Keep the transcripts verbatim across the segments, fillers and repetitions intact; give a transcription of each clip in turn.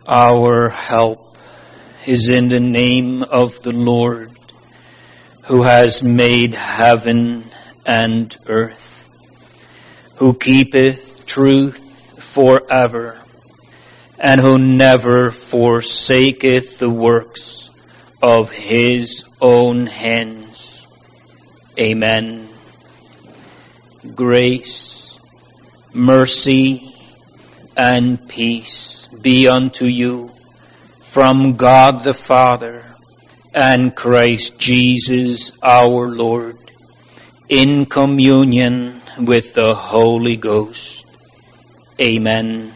Our help is in the name of the Lord, who has made heaven and earth, who keepeth truth forever, and who never forsaketh the works of his own hands. Amen. Grace, mercy, and peace be unto you from God the Father and Christ Jesus our Lord, in communion with the Holy Ghost. Amen.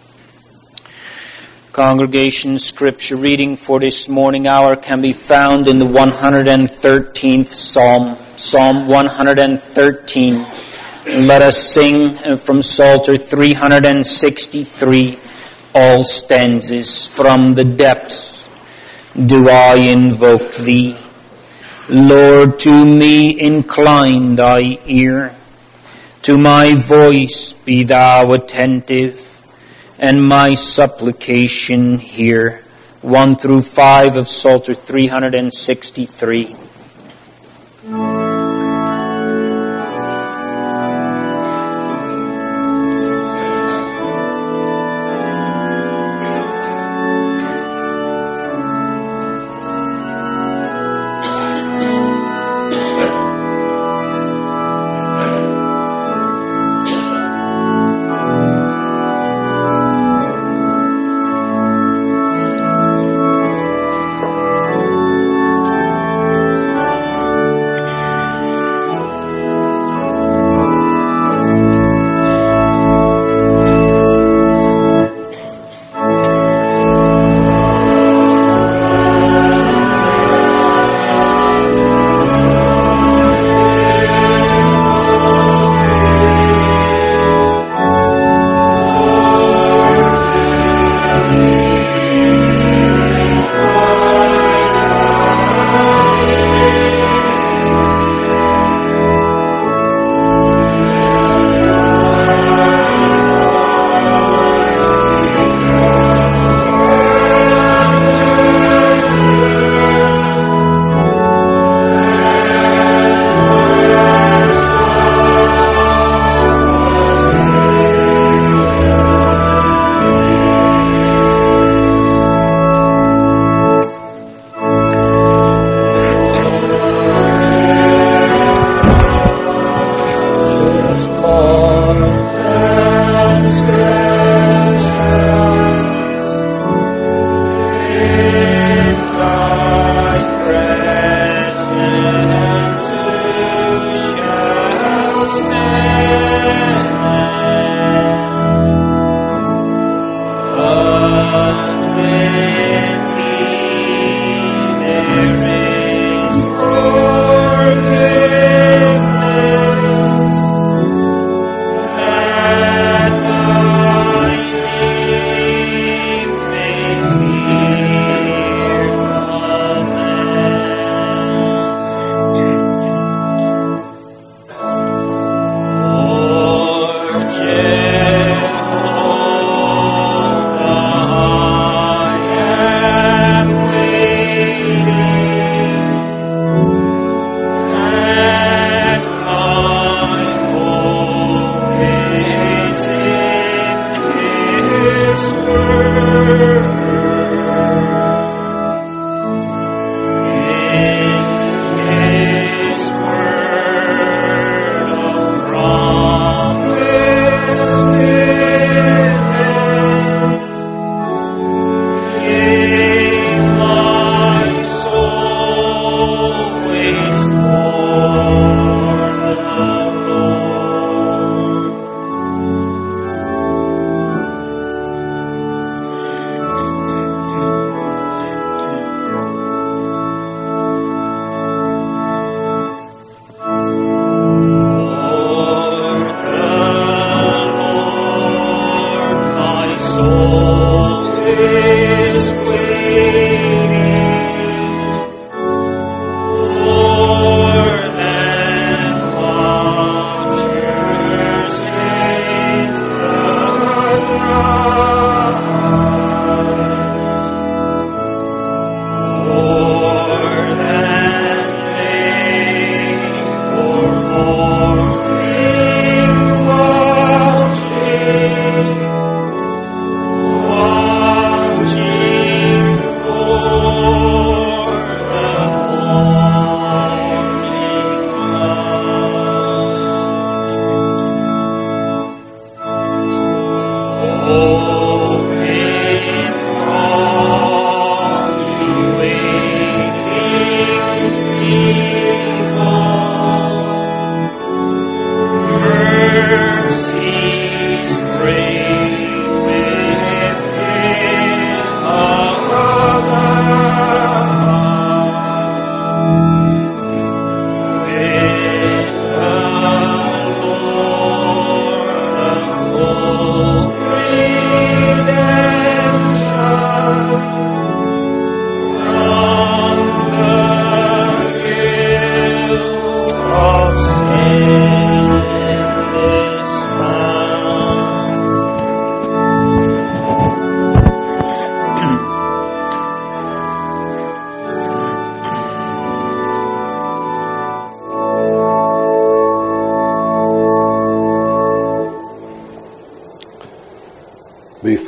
Congregation, scripture reading for this morning hour can be found in the one hundred thirteenth Psalm, Psalm one hundred thirteen. Let us sing from Psalter three hundred sixty-three, all stanzas. From the depths do I invoke thee. Lord, to me incline thy ear. To my voice be thou attentive, and my supplication hear. One through five of Psalter three hundred sixty-three.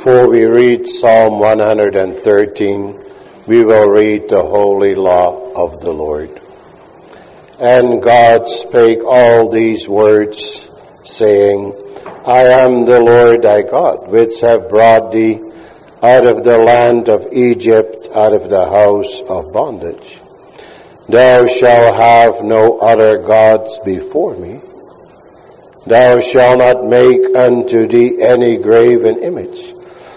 Before we read Psalm one hundred thirteen, we will read the holy law of the Lord. And God spake all these words, saying, I am the Lord thy God, which have brought thee out of the land of Egypt, out of the house of bondage. Thou shalt have no other gods before me. Thou shalt not make unto thee any graven image,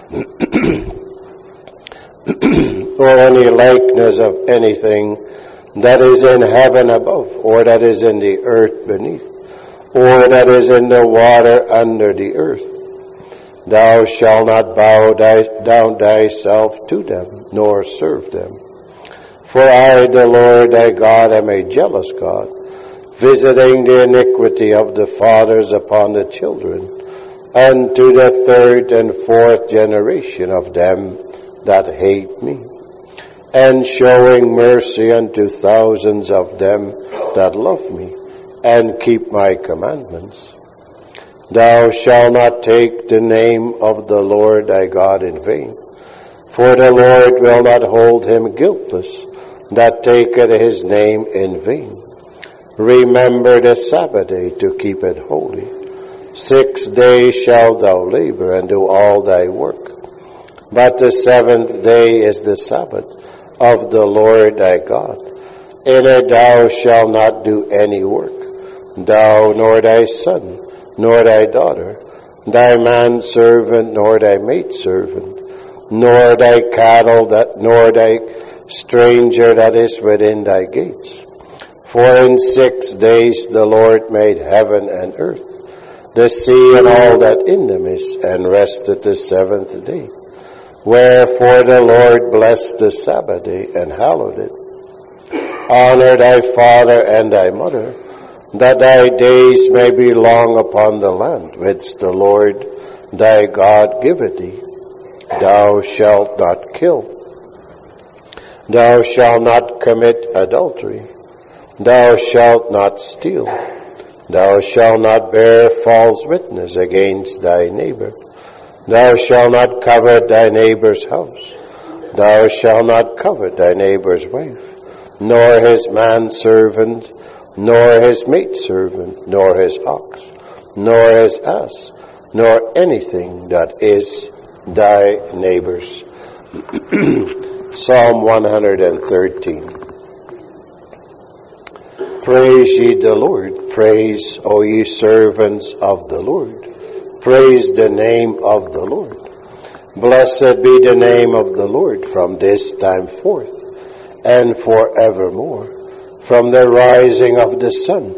or any likeness of anything that is in heaven above, or that is in the earth beneath, or that is in the water under the earth. Thou shalt not bow thy, down thyself to them, nor serve them. For I, the Lord thy God, am a jealous God, visiting the iniquity of the fathers upon the children, and to the third and fourth generation of them that hate me, and showing mercy unto thousands of them that love me, and keep my commandments. Thou shalt not take the name of the Lord thy God in vain, for the Lord will not hold him guiltless that taketh his name in vain. Remember the Sabbath day to keep it holy. Six days shalt thou labor and do all thy work. But the seventh day is the Sabbath of the Lord thy God. In it thou shalt not do any work, thou nor thy son, nor thy daughter, thy manservant, nor thy maidservant, nor thy cattle, that nor thy stranger that is within thy gates. For in six days the Lord made heaven and earth, the sea and all that in them is, and rested the seventh day. Wherefore the Lord blessed the Sabbath day and hallowed it. Honor thy father and thy mother, that thy days may be long upon the land which the Lord thy God giveth thee. Thou shalt not kill. Thou shalt not commit adultery. Thou shalt not steal. Thou shalt not bear false witness against thy neighbor. Thou shalt not covet thy neighbor's house. Thou shalt not covet thy neighbor's wife, nor his manservant, nor his maidservant, nor his ox, nor his ass, nor anything that is thy neighbor's. Psalm one hundred thirteen. Praise ye the Lord. Praise, O ye servants of the Lord. Praise the name of the Lord. Blessed be the name of the Lord from this time forth and forevermore, from the rising of the sun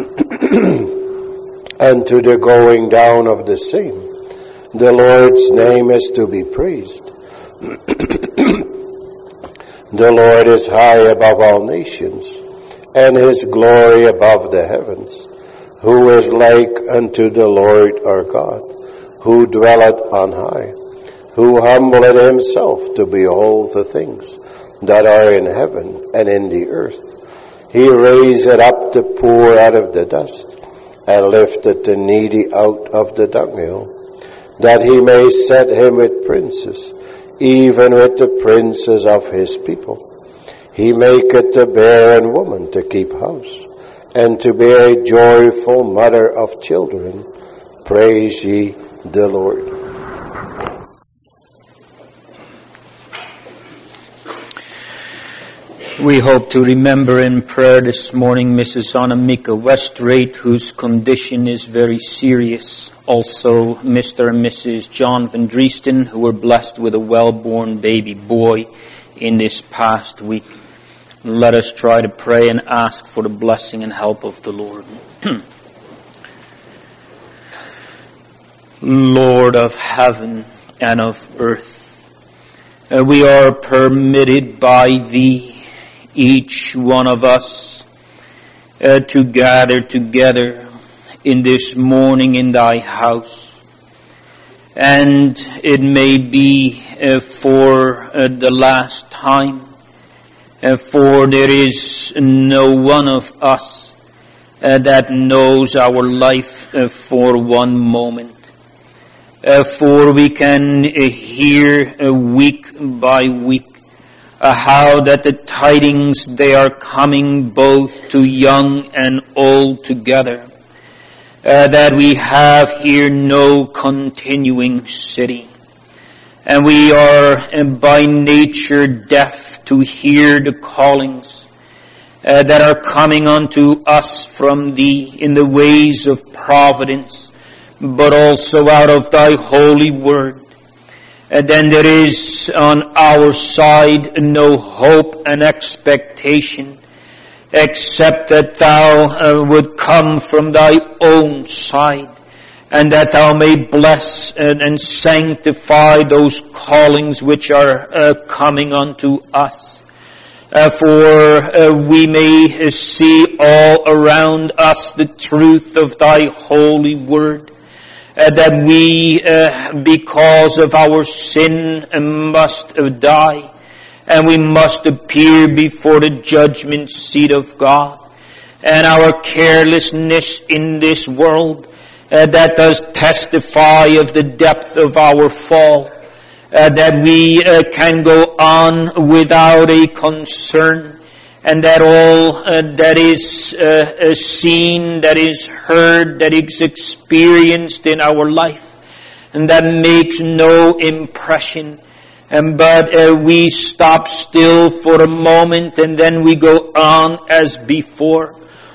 unto the going down of the same. The Lord's name is to be praised. The Lord is high above all nations, and his glory above the heavens. Who is like unto the Lord our God, who dwelleth on high, who humbleth himself to behold the things that are in heaven and in the earth. He raiseth up the poor out of the dust, and lifteth the needy out of the dunghill, that he may set him with princes, even with the princes of his people. He maketh the barren woman to keep house, and to be a joyful mother of children. Praise ye the Lord. We hope to remember in prayer this morning Missus Anamika Westrate, whose condition is very serious. Also Mister and Missus John Van Driesten, who were blessed with a well-born baby boy in this past week. Let us try to pray and ask for the blessing and help of the Lord. Lord of heaven and of earth, uh, we are permitted by Thee, each one of us, uh, to gather together in this morning in Thy house. And it may be uh, for uh, the last time. Uh, for there is no one of us uh, that knows our life uh, for one moment. Uh, for we can uh, hear uh, week by week uh, how that the tidings, they are coming both to young and old together. Uh, that we have here no continuing city. And we are uh, by nature deaf to hear the callings uh, that are coming unto us from thee in the ways of providence, but also out of thy holy word. And then there is on our side no hope and expectation except that thou uh, would come from thy own side, and that thou may bless and, and sanctify those callings which are uh, coming unto us. Uh, for uh, we may see all around us the truth of thy holy word, uh, that we, uh, because of our sin, uh, must uh, die, and we must appear before the judgment seat of God. And our carelessness in this world, uh, that does testify of the depth of our fall, uh, that we uh, can go on without a concern, and that all uh, that is uh, seen, that is heard, that is experienced in our life, and that makes no impression. And but uh, we stop still for a moment, and then we go on as before.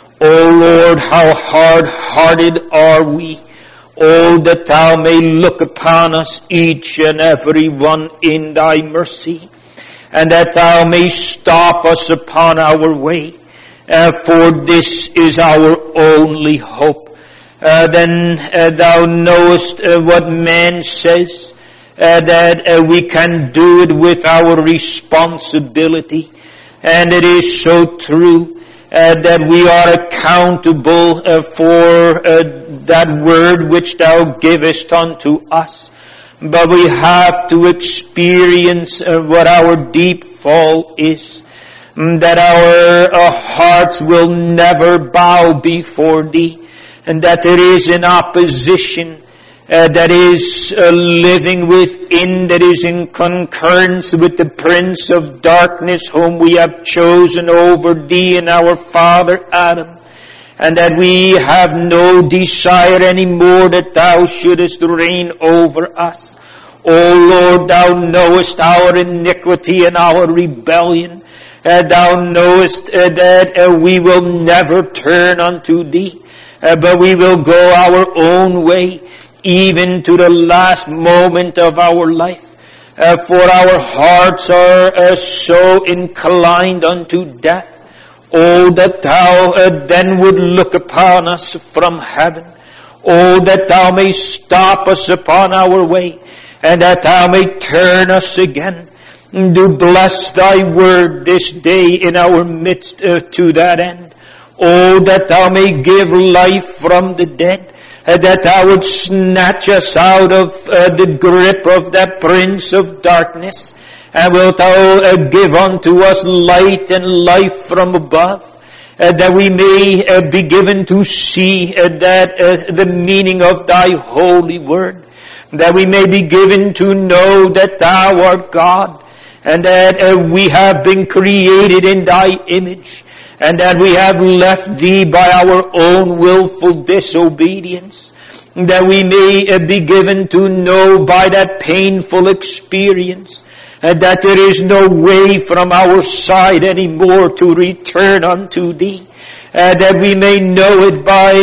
O Lord, how hard-hearted are we. Oh, that thou may look upon us, each and every one, in thy mercy, and that thou may stop us upon our way. Uh, for this is our only hope. Uh, then uh, thou knowest uh, what man says, Uh, that uh, we can do it with our responsibility. And it is so true uh, that we are accountable uh, for uh, that word which thou givest unto us. But we have to experience uh, what our deep fall is. That our uh, hearts will never bow before thee. And that there is an opposition Uh, that is uh, living within, that is in concurrence with the prince of darkness whom we have chosen over thee and our father Adam, and that we have no desire anymore that thou shouldest reign over us. O Lord, thou knowest our iniquity and our rebellion. Uh, thou knowest uh, that uh, we will never turn unto thee, uh, but we will go our own way, even to the last moment of our life. Uh, for our hearts are uh, so inclined unto death. Oh, that thou uh, then would look upon us from heaven. Oh, that thou may stop us upon our way, and that thou may turn us again. Do bless thy word this day in our midst uh, to that end. Oh, that thou may give life from the dead, Uh, that thou would snatch us out of uh, the grip of that prince of darkness, and wilt thou uh, give unto us light and life from above, uh, that we may uh, be given to see uh, that uh, the meaning of thy holy word, that we may be given to know that thou art God, and that uh, we have been created in thy image, and that we have left thee by our own willful disobedience, that we may be given to know by that painful experience that there is no way from our side anymore to return unto thee, that we may know it by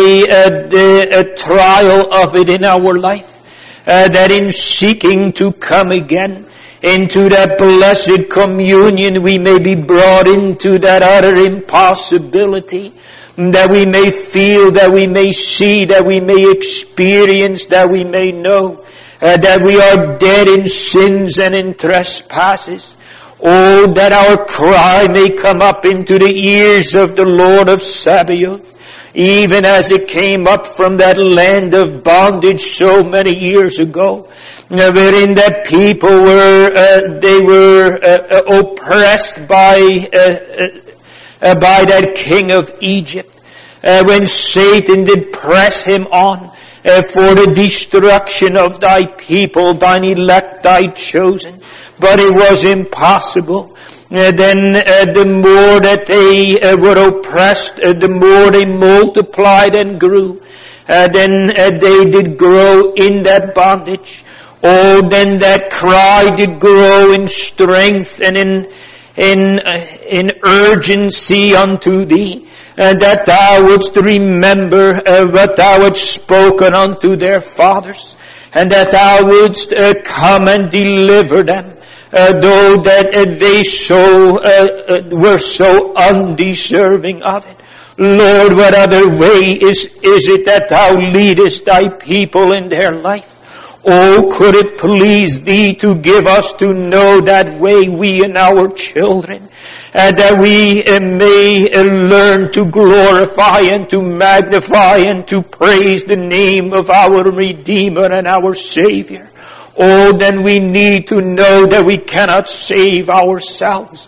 the trial of it in our life, that in seeking to come again into that blessed communion, we may be brought into that utter impossibility, that we may feel, that we may see, that we may experience, that we may know, uh, that we are dead in sins and in trespasses. Oh, that our cry may come up into the ears of the Lord of Sabaoth, even as it came up from that land of bondage so many years ago, wherein that people were, uh, they were uh, uh, oppressed by, uh, uh, by that king of Egypt. Uh, when Satan did press him on, uh, for the destruction of thy people, thine elect, thy chosen. But it was impossible. Uh, then uh, the more that they uh, were oppressed, uh, the more they multiplied and grew. Uh, then uh, they did grow in that bondage. Oh, then that cry did grow in strength and in in uh, in urgency unto thee, uh, that thou wouldst remember uh, what thou hadst spoken unto their fathers, and that thou wouldst uh, come and deliver them. Uh, though that uh, they so uh, uh, were so undeserving of it. Lord, what other way is, is it that thou leadest thy people in their life? Oh, could it please thee to give us to know that way, we and our children, and that we uh, may uh, learn to glorify and to magnify and to praise the name of our Redeemer and our Savior. Oh, then we need to know that we cannot save ourselves.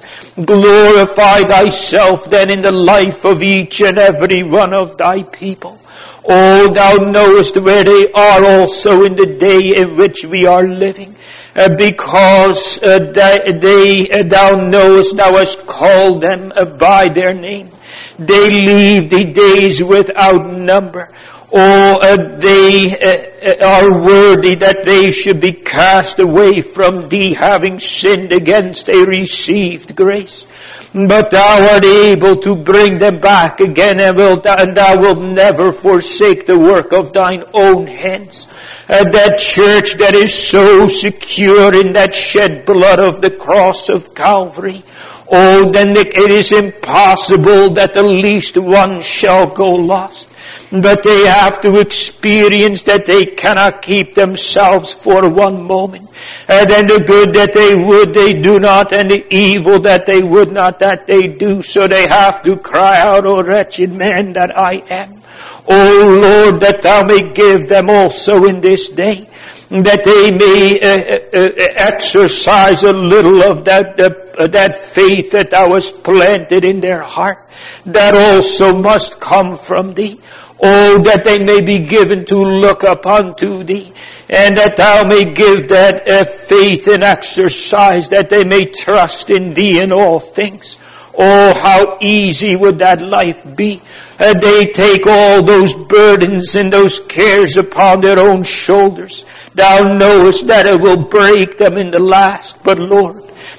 Glorify thyself then in the life of each and every one of thy people. Oh, thou knowest where they are also in the day in which we are living. Uh, because uh, they, they uh, thou knowest, thou hast called them uh, by their name. They leave the days without number. Oh, uh, they uh, are worthy that they should be cast away from thee, having sinned against a received grace. But thou art able to bring them back again, and, wilt, and thou wilt never forsake the work of thine own hands. Uh, that church that is so secure in that shed blood of the cross of Calvary. Oh, then it is impossible that the least one shall go lost. But they have to experience that they cannot keep themselves for one moment. And then the good that they would, they do not, and the evil that they would not, that they do. So they have to cry out, O wretched man that I am. O Lord, that thou may give them also in this day, that they may uh, uh, exercise a little of that uh, that faith that thou hast planted in their heart. That also must come from thee. Oh, that they may be given to look up unto thee, and that thou may give that uh, faith and exercise, that they may trust in thee in all things. Oh, how easy would that life be. Uh, they take all those burdens and those cares upon their own shoulders. Thou knowest that it will break them in the last, but Lord,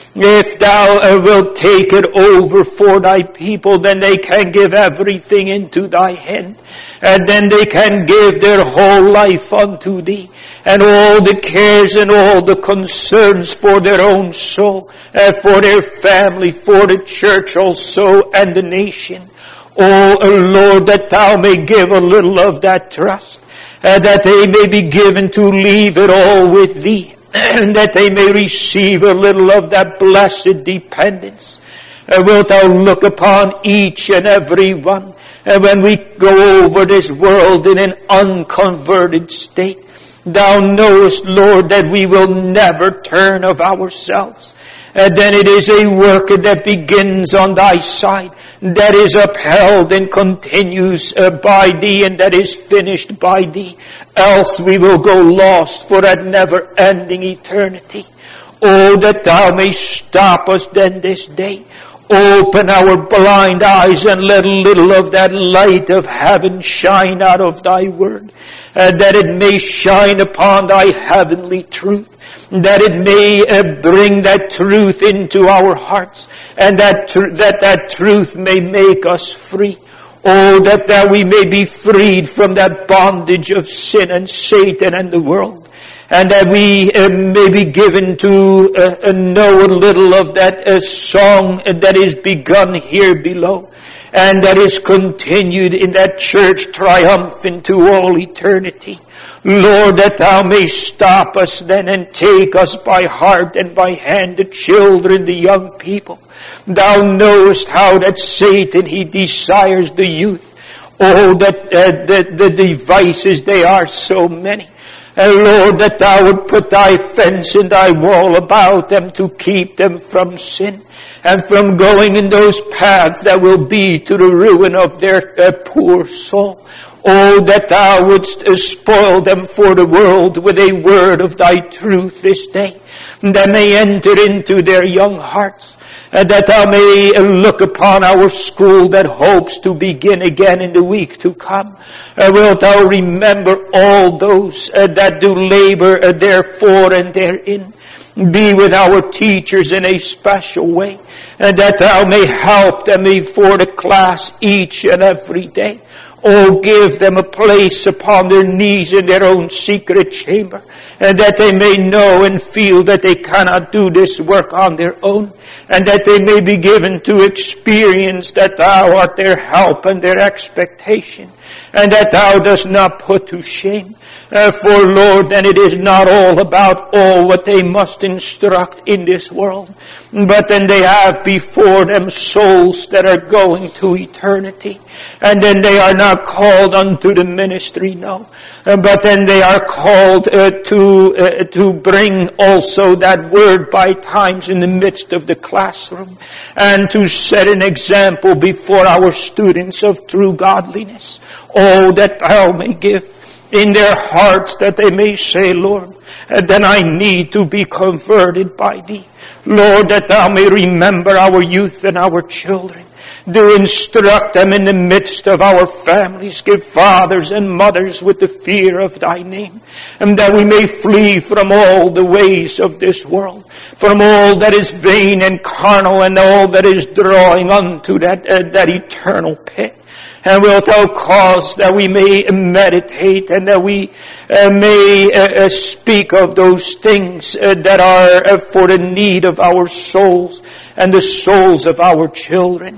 if thou uh, wilt take it over for thy people, then they can give everything into thy hand. And then they can give their whole life unto thee. And all the cares and all the concerns for their own soul, uh, for their family, for the church also, and the nation. Oh, Lord, that thou may give a little of that trust. Uh, that they may be given to leave it all with thee. And that they may receive a little of that blessed dependence. Uh, wilt thou look upon each and every one, and when we go over this world in an unconverted state, thou knowest, Lord, that we will never turn of ourselves. And then it is a work that begins on thy side, that is upheld and continues uh, by thee, and that is finished by thee. Else we will go lost for that never-ending eternity. Oh, that thou may stop us then this day. Open our blind eyes and let a little of that light of heaven shine out of thy word, uh, that it may shine upon thy heavenly truth, that it may uh, bring that truth into our hearts, and that tr- that that truth may make us free. Oh, that, that we may be freed from that bondage of sin and Satan and the world. And that we uh, may be given to uh, uh, know a little of that uh, song that is begun here below, and that is continued in that church triumphant to all eternity. Lord, that thou may stop us then and take us by heart and by hand, the children, the young people. Thou knowest how that Satan, he desires the youth. Oh, that uh, the, the devices, they are so many. And Lord, that thou would put thy fence and thy wall about them to keep them from sin and from going in those paths that will be to the ruin of their uh, poor soul. Oh, that thou wouldst spoil them for the world with a word of thy truth this day, that may enter into their young hearts, and that thou may look upon our school that hopes to begin again in the week to come. Uh, wilt thou remember all those uh, that do labor uh, therefore and therein? Be with our teachers in a special way, and that thou may help them before the class each and every day. Oh, give them a place upon their knees in their own secret chamber, and that they may know and feel that they cannot do this work on their own, and that they may be given to experience that thou art their help and their expectation, and that thou dost not put to shame. Uh, for Lord, then it is not all about all what they must instruct in this world, but then they have before them souls that are going to eternity, and then they are not called unto the ministry, no, uh, but then they are called uh, to uh, to bring also that word by times in the midst of the classroom, and to set an example before our students of true godliness. Oh, that thou may give in their hearts that they may say, Lord, then I need to be converted by thee. Lord, that thou may remember our youth and our children. Do instruct them in the midst of our families. Give fathers and mothers with the fear of thy name, and that we may flee from all the ways of this world, from all that is vain and carnal, and all that is drawing unto that, uh, that eternal pit. And wilt thou cause that we may meditate, and that we uh, may uh, uh, speak of those things uh, that are uh, for the need of our souls and the souls of our children.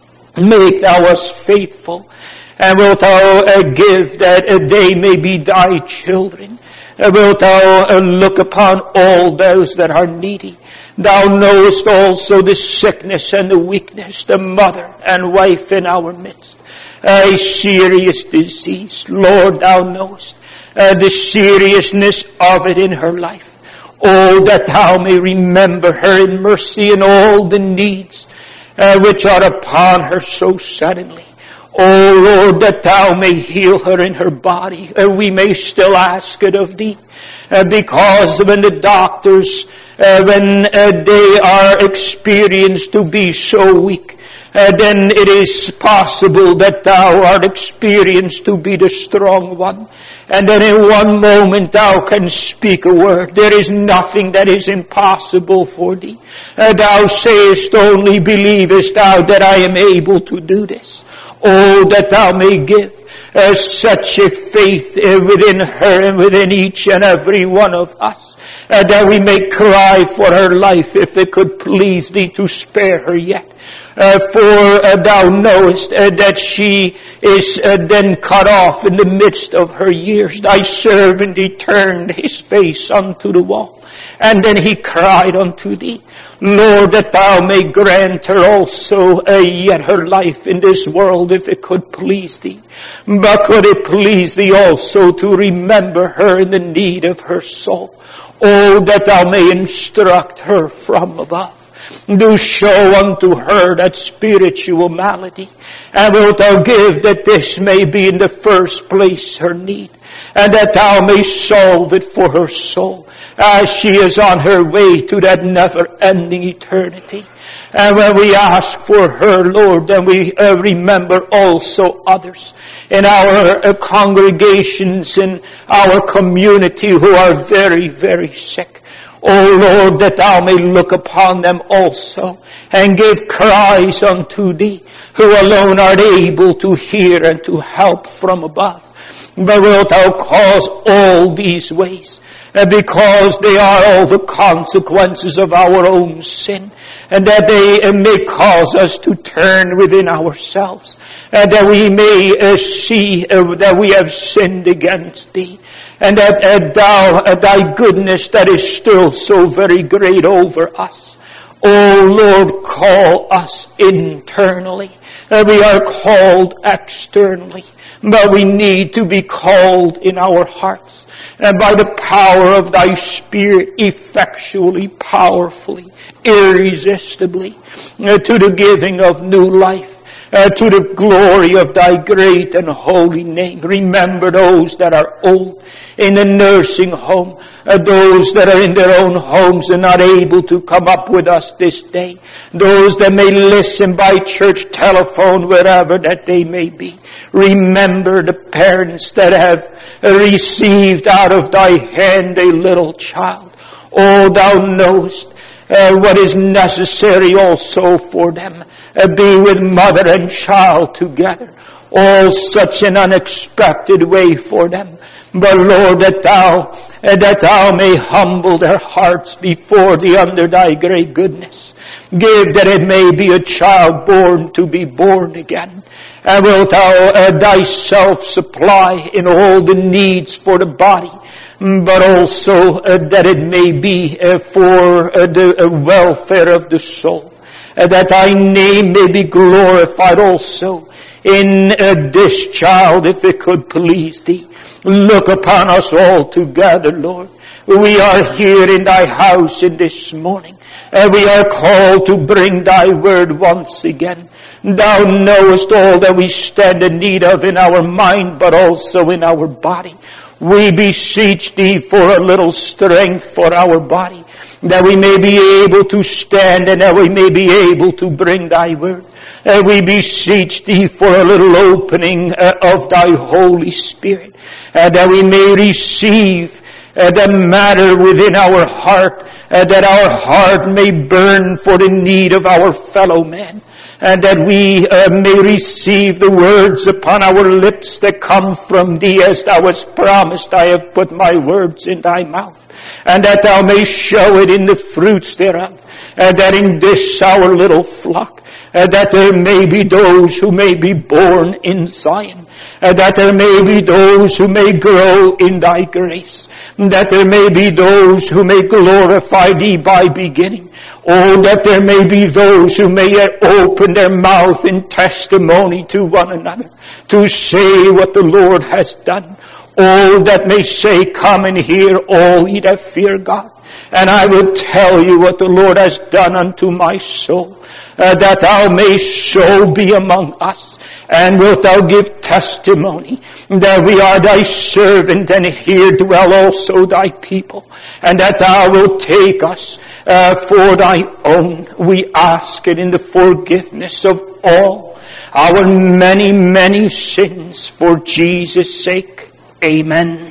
Make thou us faithful, and wilt thou uh, give that uh, they may be thy children. Uh, wilt thou uh, look upon all those that are needy. Thou knowest also the sickness and the weakness, the mother and wife in our midst. A serious disease, Lord, thou knowest uh, the seriousness of it in her life. Oh, that thou may remember her in mercy in all the needs uh, which are upon her so suddenly. Oh, Lord, that thou may heal her in her body. Uh, we may still ask it of thee, uh, because when the doctors, uh, when uh, they are experienced to be so weak, Uh, then it is possible that thou art experienced to be the strong one. And then in one moment thou canst speak a word. There is nothing that is impossible for thee. Uh, thou sayest only, believest thou that I am able to do this. Oh, that thou may give uh, such a faith uh, within her and within each and every one of us, uh, that we may cry for her life if it could please thee to spare her yet. Uh, for uh, thou knowest uh, that she is uh, then cut off in the midst of her years. Thy servant, he turned his face unto the wall, and then he cried unto thee. Lord, that thou may grant her also uh, yet her life in this world if it could please thee. But could it please thee also to remember her in the need of her soul? Oh, that thou may instruct her from above. Do show unto her that spiritual malady, and wilt thou give that this may be in the first place her need, and that thou may solve it for her soul as she is on her way to that never-ending eternity. And when we ask for her, Lord, then we uh, remember also others in our uh, congregations, in our community who are very, very sick. O Lord, that thou may look upon them also and give cries unto thee, who alone art able to hear and to help from above. But wilt thou cause all these ways, because they are all the consequences of our own sin, and that they may cause us to turn within ourselves, and that we may uh, see uh, that we have sinned against thee, and that uh, thou, uh, thy goodness that is still so very great over us. O Lord, call us internally. Uh, we are called externally, but we need to be called in our hearts, and by the power of thy Spirit, effectually, powerfully, irresistibly, uh, to the giving of new life. uh, to the glory of thy great and holy name. Remember those that are old in the nursing home, uh, those that are in their own homes and not able to come up with us this day, those that may listen by church telephone, wherever that they may be. Remember the parents that have received out of thy hand a little child. Oh, thou knowest uh, what is necessary also for them. Uh, be with mother and child together. All such an unexpected way for them. But Lord, that thou, uh, that thou may humble their hearts before thee under thy great goodness. Give that it may be a child born to be born again. And wilt thou uh, thyself supply in all the needs for the body, but also uh, that it may be uh, for uh, the uh, welfare of the soul. Uh, that thy name may be glorified also in uh, this child, if it could please thee. Look upon us all together, Lord. We are here in thy house in this morning. And we are called to bring thy word once again. Thou knowest all that we stand in need of in our mind, but also in our body. We beseech thee for a little strength for our body, that we may be able to stand and that we may be able to bring thy word. And we beseech thee for a little opening uh, of thy Holy Spirit, uh, that we may receive uh, the matter within our heart, uh, that our heart may burn for the need of our fellow man, and that we uh, may receive the words upon our lips that come from thee, as thou hast promised. I have put my words in thy mouth, and that thou may show it in the fruits thereof, and that in this our little flock, and that there may be those who may be born in Zion, and that there may be those who may grow in thy grace, that there may be those who may glorify thee by beginning. Oh, that there may be those who may open their mouth in testimony to one another, to say what the Lord has done. Oh, that may say, come and hear all ye that fear God. And I will tell you what the Lord has done unto my soul, uh, that thou mayst so be among us. And wilt thou give testimony that we are thy servant, and here dwell also thy people, and that thou wilt take us uh, for thy own. We ask it in the forgiveness of all our many, many sins, for Jesus' sake. Amen.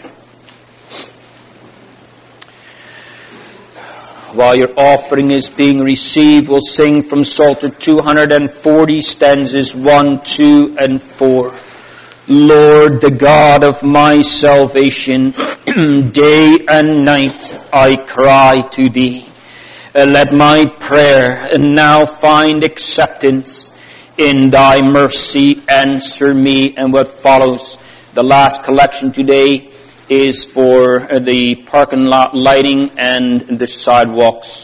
While your offering is being received, we'll sing from Psalter two hundred forty, stanzas one, two, and four. Lord, the God of my salvation, day and night I cry to thee. Uh, let my prayer now find acceptance. In thy mercy answer me. And what follows, the last collection today, is for the parking lot lighting and the sidewalks.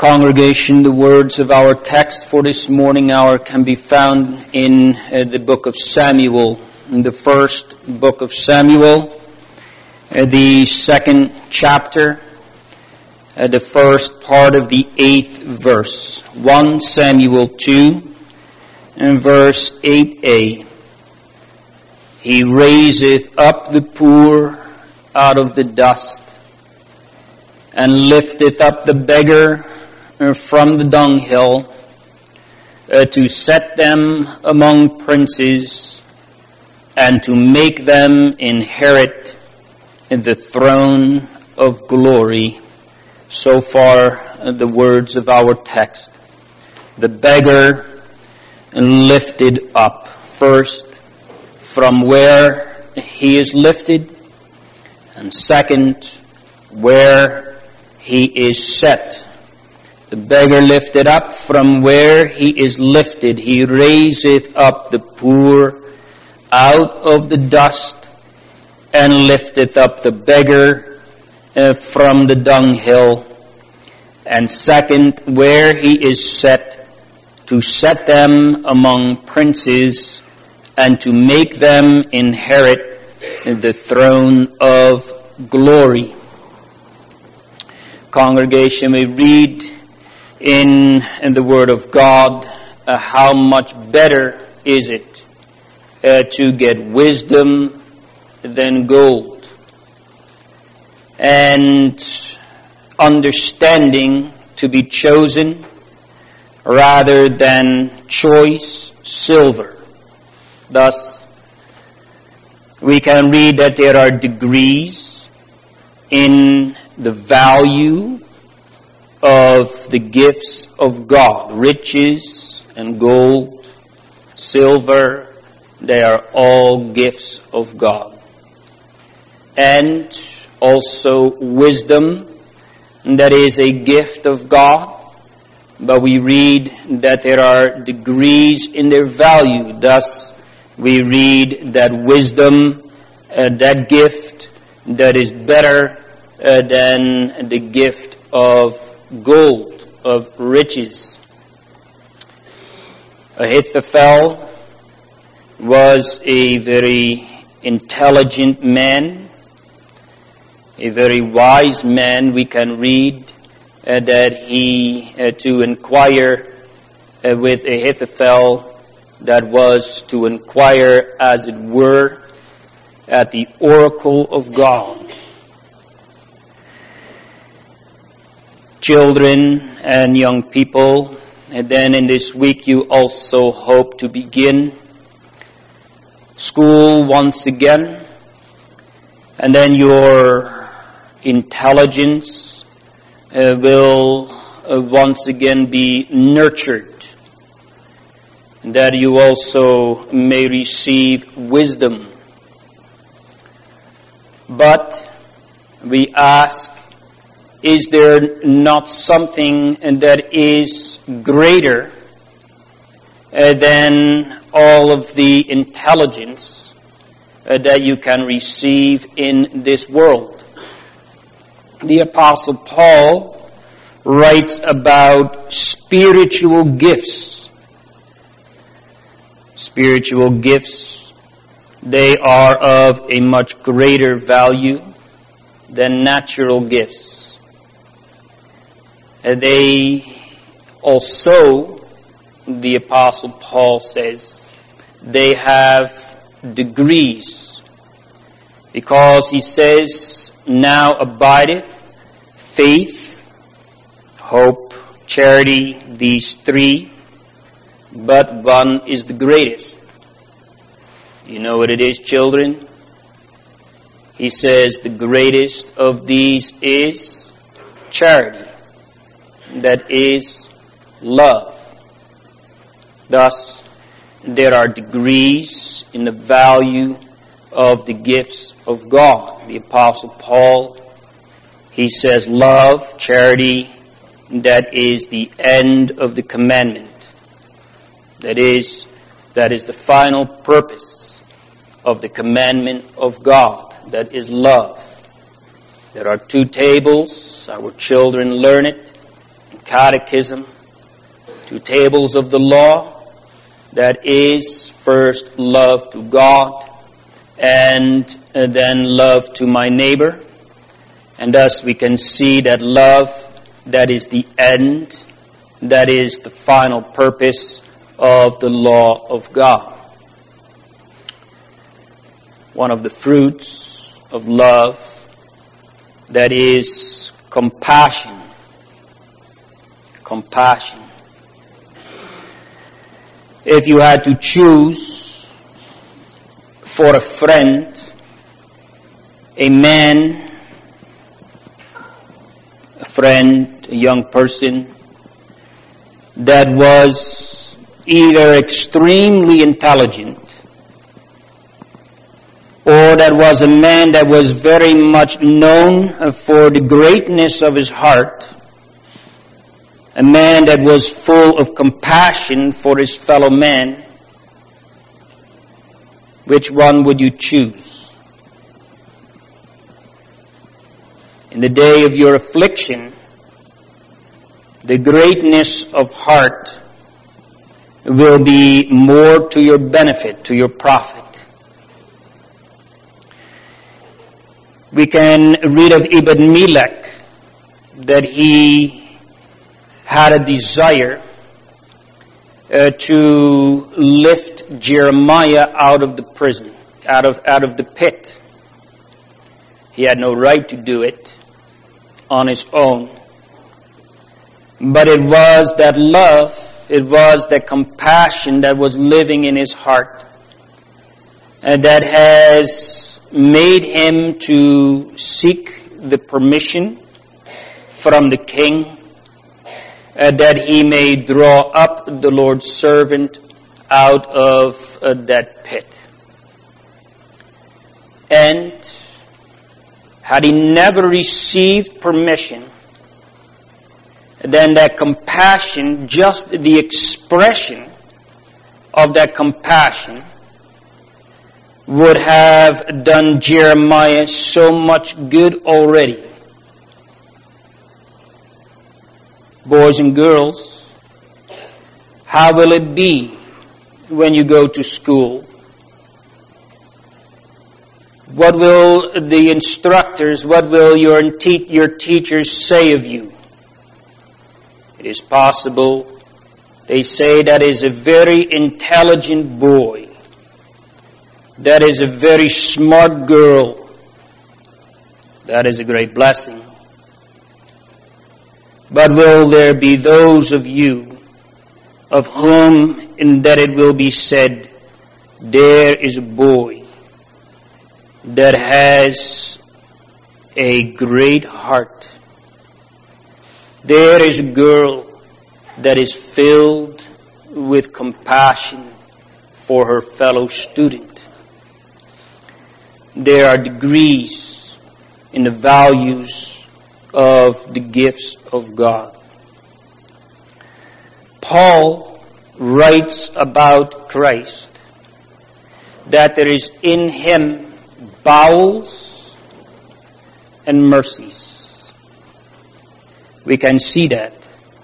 Congregation, the words of our text for this morning hour can be found in uh, the book of Samuel, in the first book of Samuel, uh, the second chapter, uh, the first part of the eighth verse. First Samuel two, and verse eight a. He raiseth up the poor out of the dust, and lifteth up the beggar from the dunghill, uh, to set them among princes, and to make them inherit the throne of glory. So far, uh, the words of our text. The beggar lifted up. First, from where he is lifted, and second, where he is set. The beggar lifted up from where he is lifted. He raiseth up the poor out of the dust, and lifteth up the beggar uh, from the dunghill. And second, where he is set, to set them among princes, and to make them inherit the throne of glory. Congregation, we read in, in the Word of God, uh, how much better is it uh, to get wisdom than gold, and understanding to be chosen rather than choice silver. Thus, we can read that there are degrees in the value of the gifts of God. Riches and gold, silver, they are all gifts of God. And also wisdom, that is a gift of God. But we read that there are degrees in their value. Thus, we read that wisdom, uh, that gift, that is better uh, than the gift of gold, of riches. Ahithophel was a very intelligent man, a very wise man. We can read uh, that he, uh, to inquire uh, with Ahithophel, that was to inquire, as it were, at the oracle of God. Children and young people, and then in this week you also hope to begin school once again, and then your intelligence uh, will uh, once again be nurtured, that you also may receive wisdom. But we ask, is there not something that is greater uh, than all of the intelligence uh, that you can receive in this world? The Apostle Paul writes about spiritual gifts. Spiritual gifts, they are of a much greater value than natural gifts. They also, the Apostle Paul says, they have degrees, because he says, now abideth faith, hope, charity, these three, but one is the greatest. You know what it is, children? He says the greatest of these is charity. That is love. Thus, there are degrees in the value of the gifts of God. The Apostle Paul, he says love, charity, that is the end of the commandment. That is, that is the final purpose of the commandment of God. That is love. There are two tables. Our children learn it. catechism, two tables of the law, that is first love to God and then love to my neighbor. And thus we can see that love, that is the end, that is the final purpose of the law of God. One of the fruits of love, that is compassion. Compassion. If you had to choose for a friend, a man, a friend, a young person that was either extremely intelligent or that was a man that was very much known for the greatness of his heart, a man that was full of compassion for his fellow man, which one would you choose? In the day of your affliction, the greatness of heart will be more to your benefit, to your profit. We can read of Ibn Melech that he had a desire uh, to lift Jeremiah out of the prison, out of out of the pit. He had no right to do it on his own. But it was that love, it was that compassion that was living in his heart, and that has made him to seek the permission from the king uh, that he may draw up the Lord's servant out of uh, that pit. And had he never received permission, then that compassion, just the expression of that compassion, would have done Jeremiah so much good already. Boys and girls, how will it be when you go to school? What will the instructors, what will your, te- your teachers say of you? It is possible they say that is a very intelligent boy. That is a very smart girl. That is a great blessing. But will there be those of you of whom in that it will be said, there is a boy that has a great heart. There is a girl that is filled with compassion for her fellow student. There are degrees in the values of the gifts of God. Paul writes about Christ that there is in him bowels and mercies. We can see that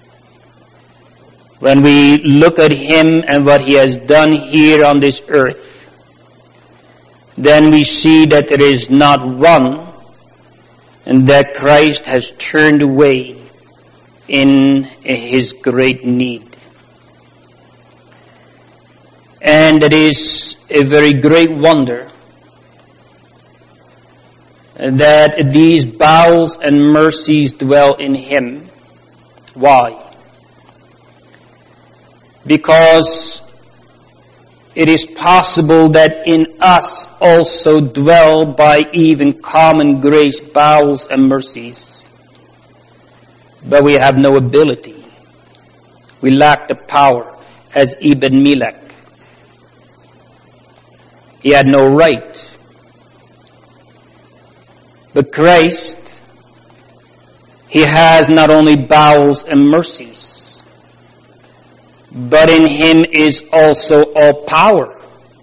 when we look at him and what he has done here on this earth. Then we see that there is not one, and that Christ has turned away in his great need. And it is a very great wonder that these bowels and mercies dwell in him. Why? Because it is possible that in us also dwell by even common grace, bowels and mercies. But we have no ability. We lack the power as Ibn Melech. He had no right. But Christ, he has not only bowels and mercies, but in him is also all power.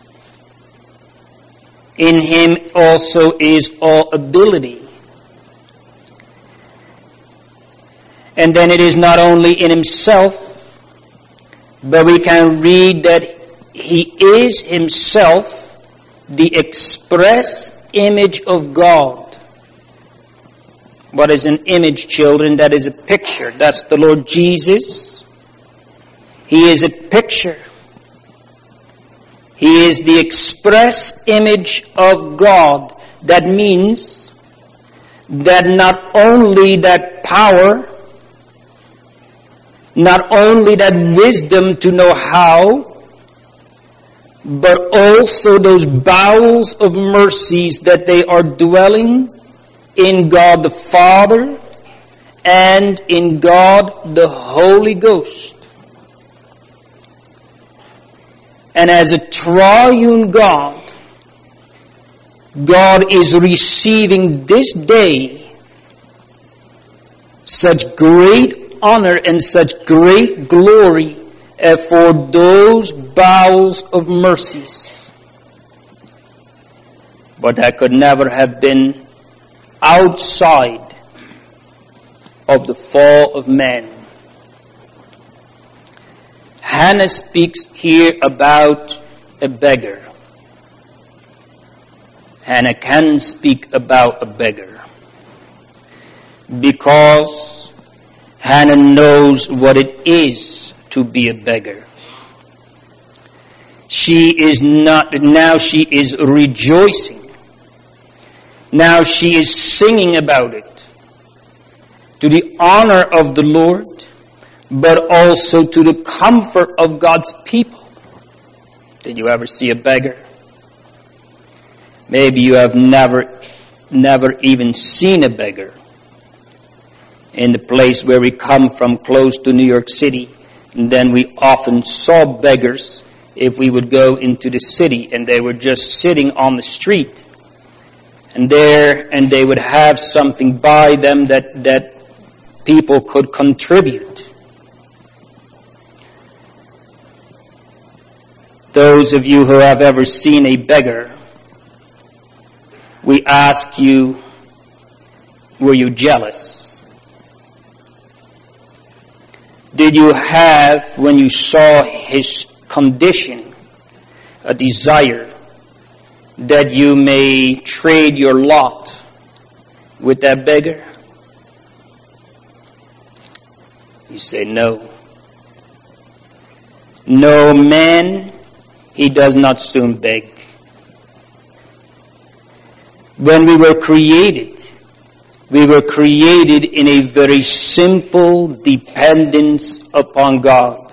In him also is all ability. And then it is not only in himself, but we can read that he is himself the express image of God. What is an image, children? That is a picture. That's the Lord Jesus. He is a picture. He is the express image of God. That means that not only that power, not only that wisdom to know how, but also those bowels of mercies that they are dwelling in God the Father and in God the Holy Ghost. And as a triune God, God is receiving this day such great honor and such great glory uh, for those bowels of mercies. But that could never have been outside of the fall of man. Hannah speaks here about a beggar. Hannah can speak about a beggar because Hannah knows what it is to be a beggar. She is not, now she is rejoicing. Now she is singing about it to the honor of the Lord, but also to the comfort of God's people. Did you ever see a beggar? Maybe you have never, never even seen a beggar. In the place where we come from, close to New York City, and then we often saw beggars if we would go into the city and they were just sitting on the street. And there, and they would have something by them that, that people could contribute. Those of you who have ever seen a beggar, we ask you, were you jealous? Did you have, when you saw his condition, a desire that you may trade your lot with that beggar? You say no. No man, he does not soon beg. When we were created, we were created in a very simple dependence upon God.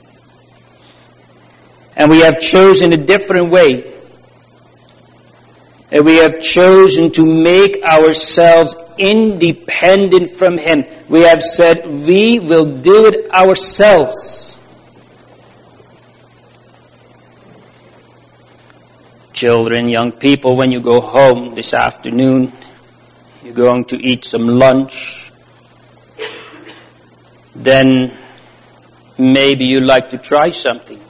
And we have chosen a different way. And we have chosen to make ourselves independent from Him. We have said, we will do it ourselves. Children, young people, when you go home this afternoon, you're going to eat some lunch. Then maybe you like to try something.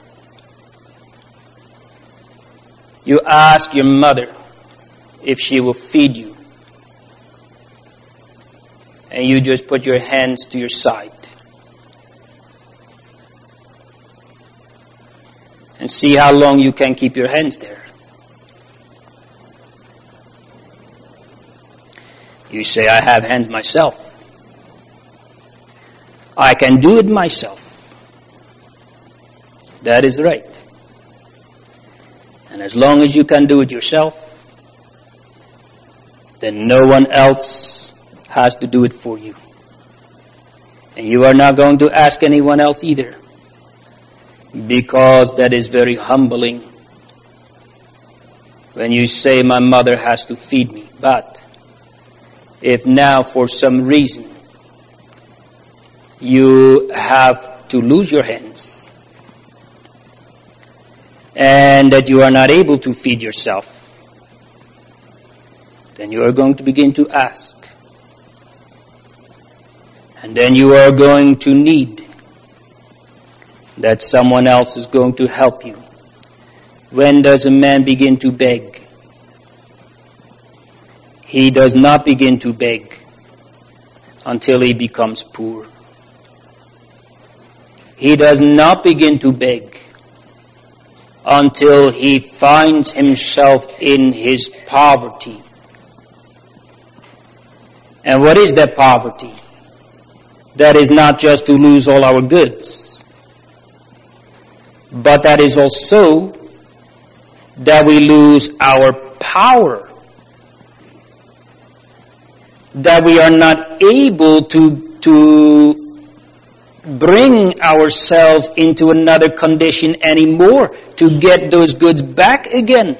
You ask your mother if she will feed you. And you just put your hands to your side. And see how long you can keep your hands there. You say, I have hands myself. I can do it myself. That is right. And as long as you can do it yourself, then no one else has to do it for you. And you are not going to ask anyone else either. Because that is very humbling. When you say, my mother has to feed me. But if now for some reason you have to lose your hands and that you are not able to feed yourself, then you are going to begin to ask. And then you are going to need that someone else is going to help you. When does a man begin to beg? He does not begin to beg until he becomes poor. he does not begin to beg until he finds himself in his poverty. And what is that poverty? That is not just to lose all our goods, but that is also that we lose our power, that we are not able to, to bring ourselves into another condition anymore to get those goods back again.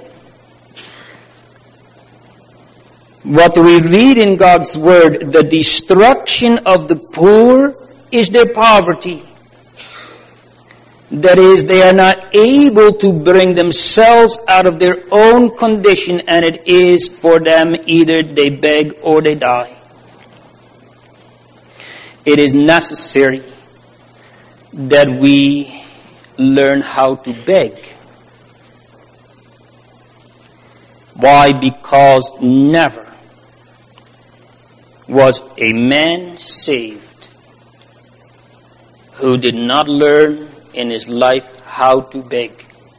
What we read in God's Word, the destruction of the poor is their poverty. That is, they are not able to bring themselves out of their own condition, and it is for them either they beg or they die. It is necessary that we learn how to beg. Why? Because never was a man saved who did not learn in his life how to beg.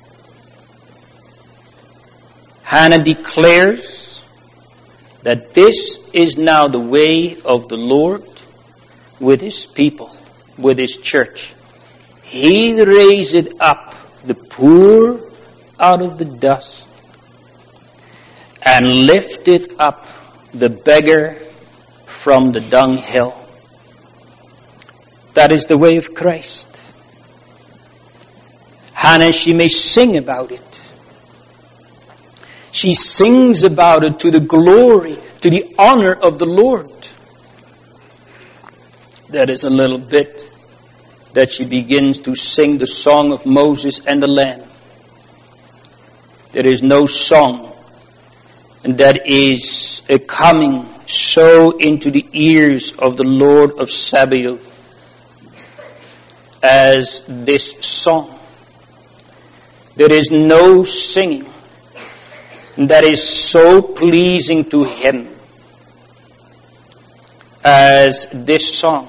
Hannah declares that this is now the way of the Lord with his people, with his church. He raiseth up the poor out of the dust and lifteth up the beggar from the dunghill. That is the way of Christ. Hannah, she may sing about it. She sings about it to the glory, to the honor of the Lord. That is a little bit that she begins to sing the song of Moses and the Lamb. There is no song that is a coming so into the ears of the Lord of Sabaoth as this song. There is no singing that is so pleasing to him as this song.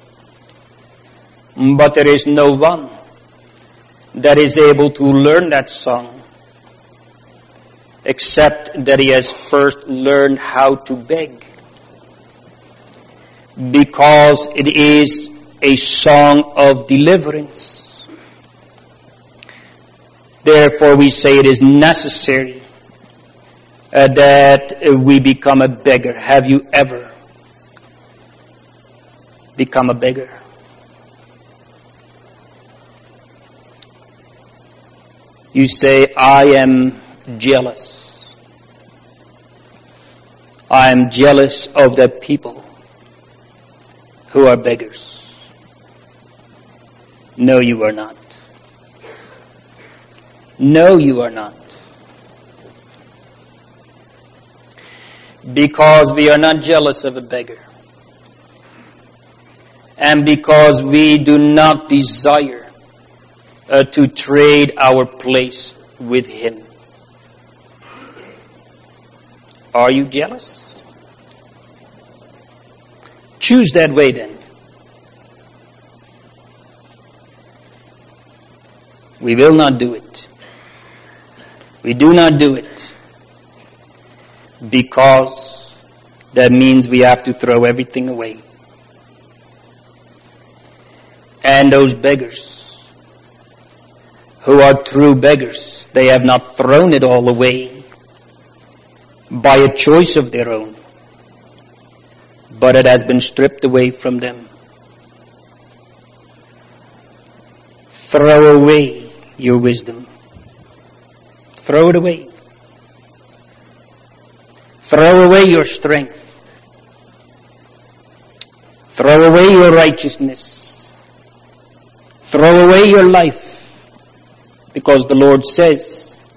But there is no one that is able to learn that song except that he has first learned how to beg. Because it is a song of deliverance. Therefore we say it is necessary uh, that we become a beggar. Have you ever become a beggar? You say, I am jealous. I am jealous of the people who are beggars. No, you are not. No, you are not. Because we are not jealous of a beggar. And because we do not desire uh, to trade our place with him. Are you jealous? Choose that way then. We will not do it. We do not do it because that means we have to throw everything away. And those beggars who are true beggars, they have not thrown it all away by a choice of their own, but it has been stripped away from them. Throw away your wisdom. Throw it away. Throw away your strength. Throw away your righteousness. Throw away your life. Because the Lord says,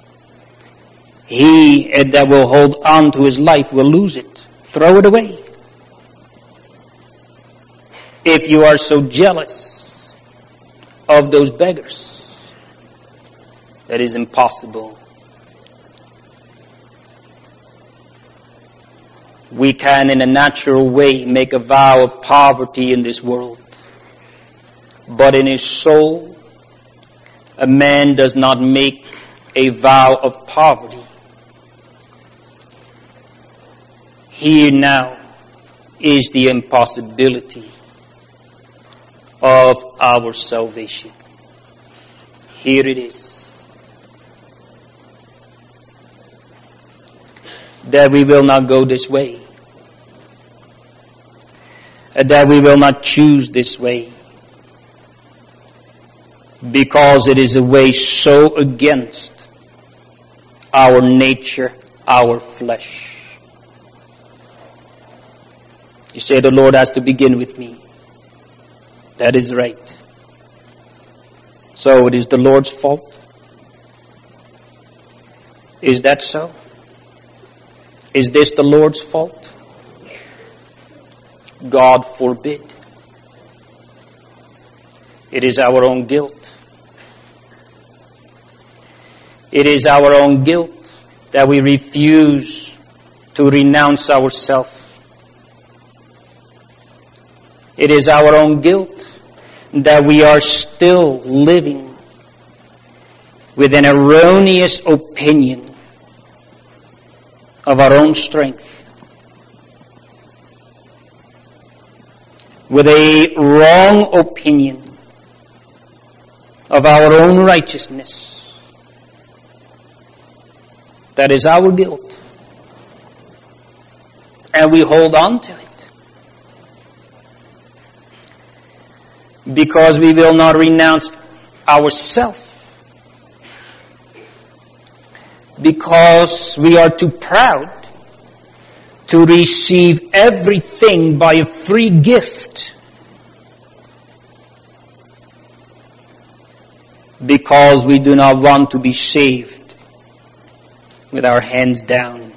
he that will hold on to his life will lose it. Throw it away. If you are so jealous of those beggars, that is impossible. We can, in a natural way, make a vow of poverty in this world. But in his soul, a man does not make a vow of poverty. Here now is the impossibility of our salvation. Here it is. That we will not go this way. That we will not choose this way. Because it is a way so against our nature, our flesh. You say the Lord has to begin with me. That is right. So it is the Lord's fault? Is that so? Is this the Lord's fault? God forbid. It is our own guilt. It is our own guilt that we refuse to renounce ourselves. It is our own guilt that we are still living with an erroneous opinion of our own strength, with a wrong opinion of our own righteousness. That is our guilt. And we hold on to it. Because we will not renounce ourselves. Because we are too proud to receive everything by a free gift. Because we do not want to be saved with our hands down.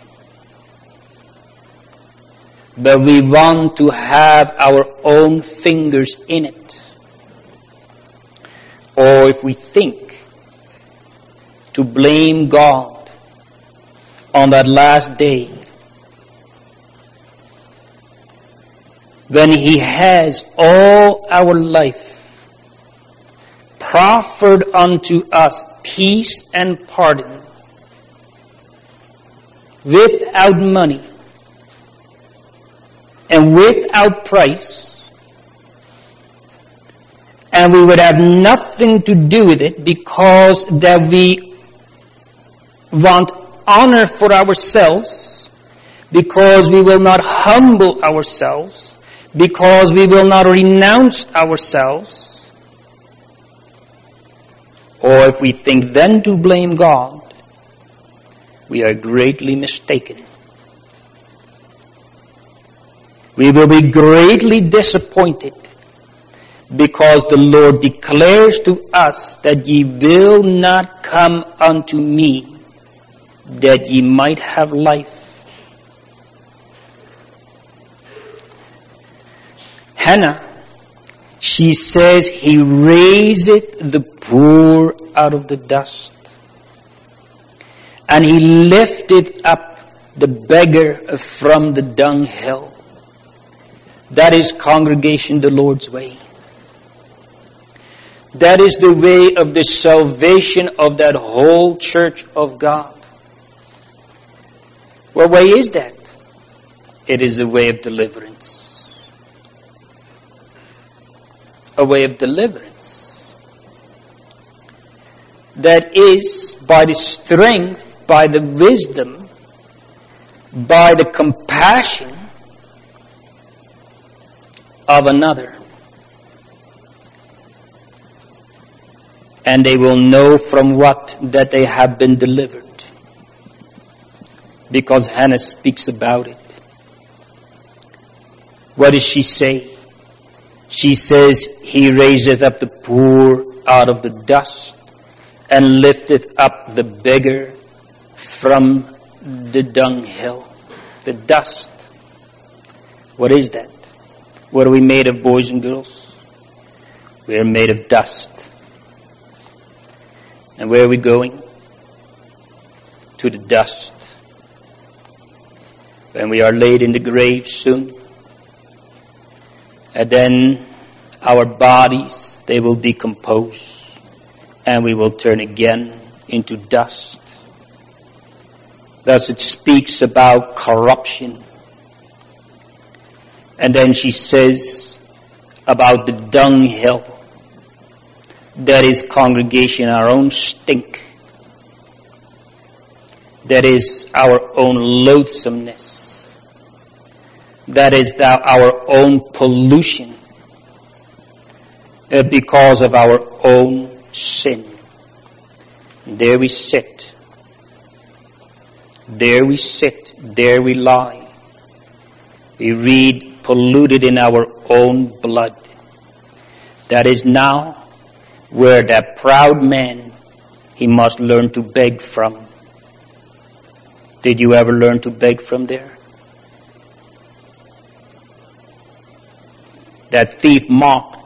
But we want to have our own fingers in it. Or if we think to blame God on that last day, when He has all our life proffered unto us peace and pardon, without money and without price, and we would have nothing to do with it because that we want honor for ourselves, because we will not humble ourselves, because we will not renounce ourselves, or if we think then to blame God, we are greatly mistaken. We will be greatly disappointed because the Lord declares to us that ye will not come unto me that ye might have life. Hannah, she says, He raiseth the poor out of the dust, and He lifteth up the beggar from the dunghill. That is, congregation, the Lord's way. That is the way of the salvation of that whole church of God. What way is that? It is a way of deliverance. A way of deliverance. That is by the strength, by the wisdom, by the compassion of another. And they will know from what that they have been delivered. Because Hannah speaks about it. What does she say? She says, He raiseth up the poor out of the dust, and lifteth up the beggar from the dunghill. The dust. What is that? What are we made of, boys and girls? We are made of dust. And where are we going? To the dust. When we are laid in the grave soon. And then Our bodies, they will decompose, and we will turn again into dust. Thus it speaks about corruption. And then she says about the dunghill, that is congregation, our own stink. That is our own loathsomeness. That is the, our own pollution uh, because of our own sin. And there we sit. There we sit. There we lie. We read polluted in our own blood. That is now where that proud man, he must learn to beg from. Did you ever learn to beg from there? That thief mocked,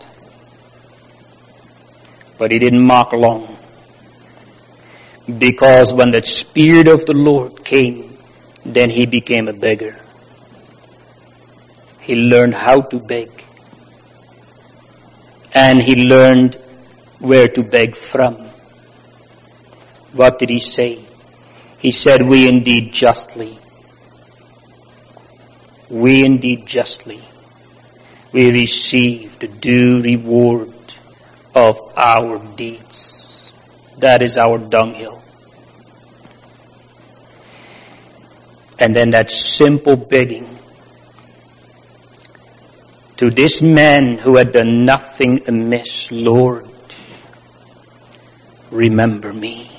but he didn't mock long. Because when the Spirit of the Lord came, then he became a beggar. He learned how to beg. And he learned where to beg from. What did he say? He said, we indeed justly, we indeed justly, we receive the due reward of our deeds. That is our dunghill. And then that simple begging to this man who had done nothing amiss, Lord, remember me.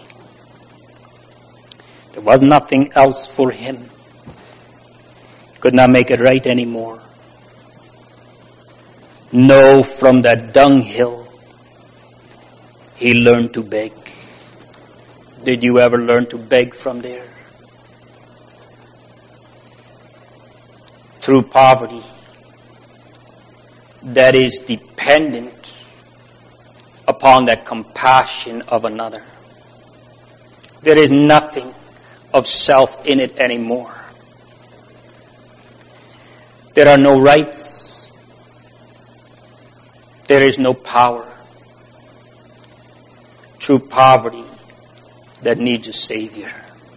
There was nothing else for him. He could not make it right anymore. No, from that dunghill, he learned to beg. Did you ever learn to beg from there? Through poverty that is dependent upon that compassion of another. There is nothing of self in it anymore. There are no rights. There is no power. True poverty that needs a Savior.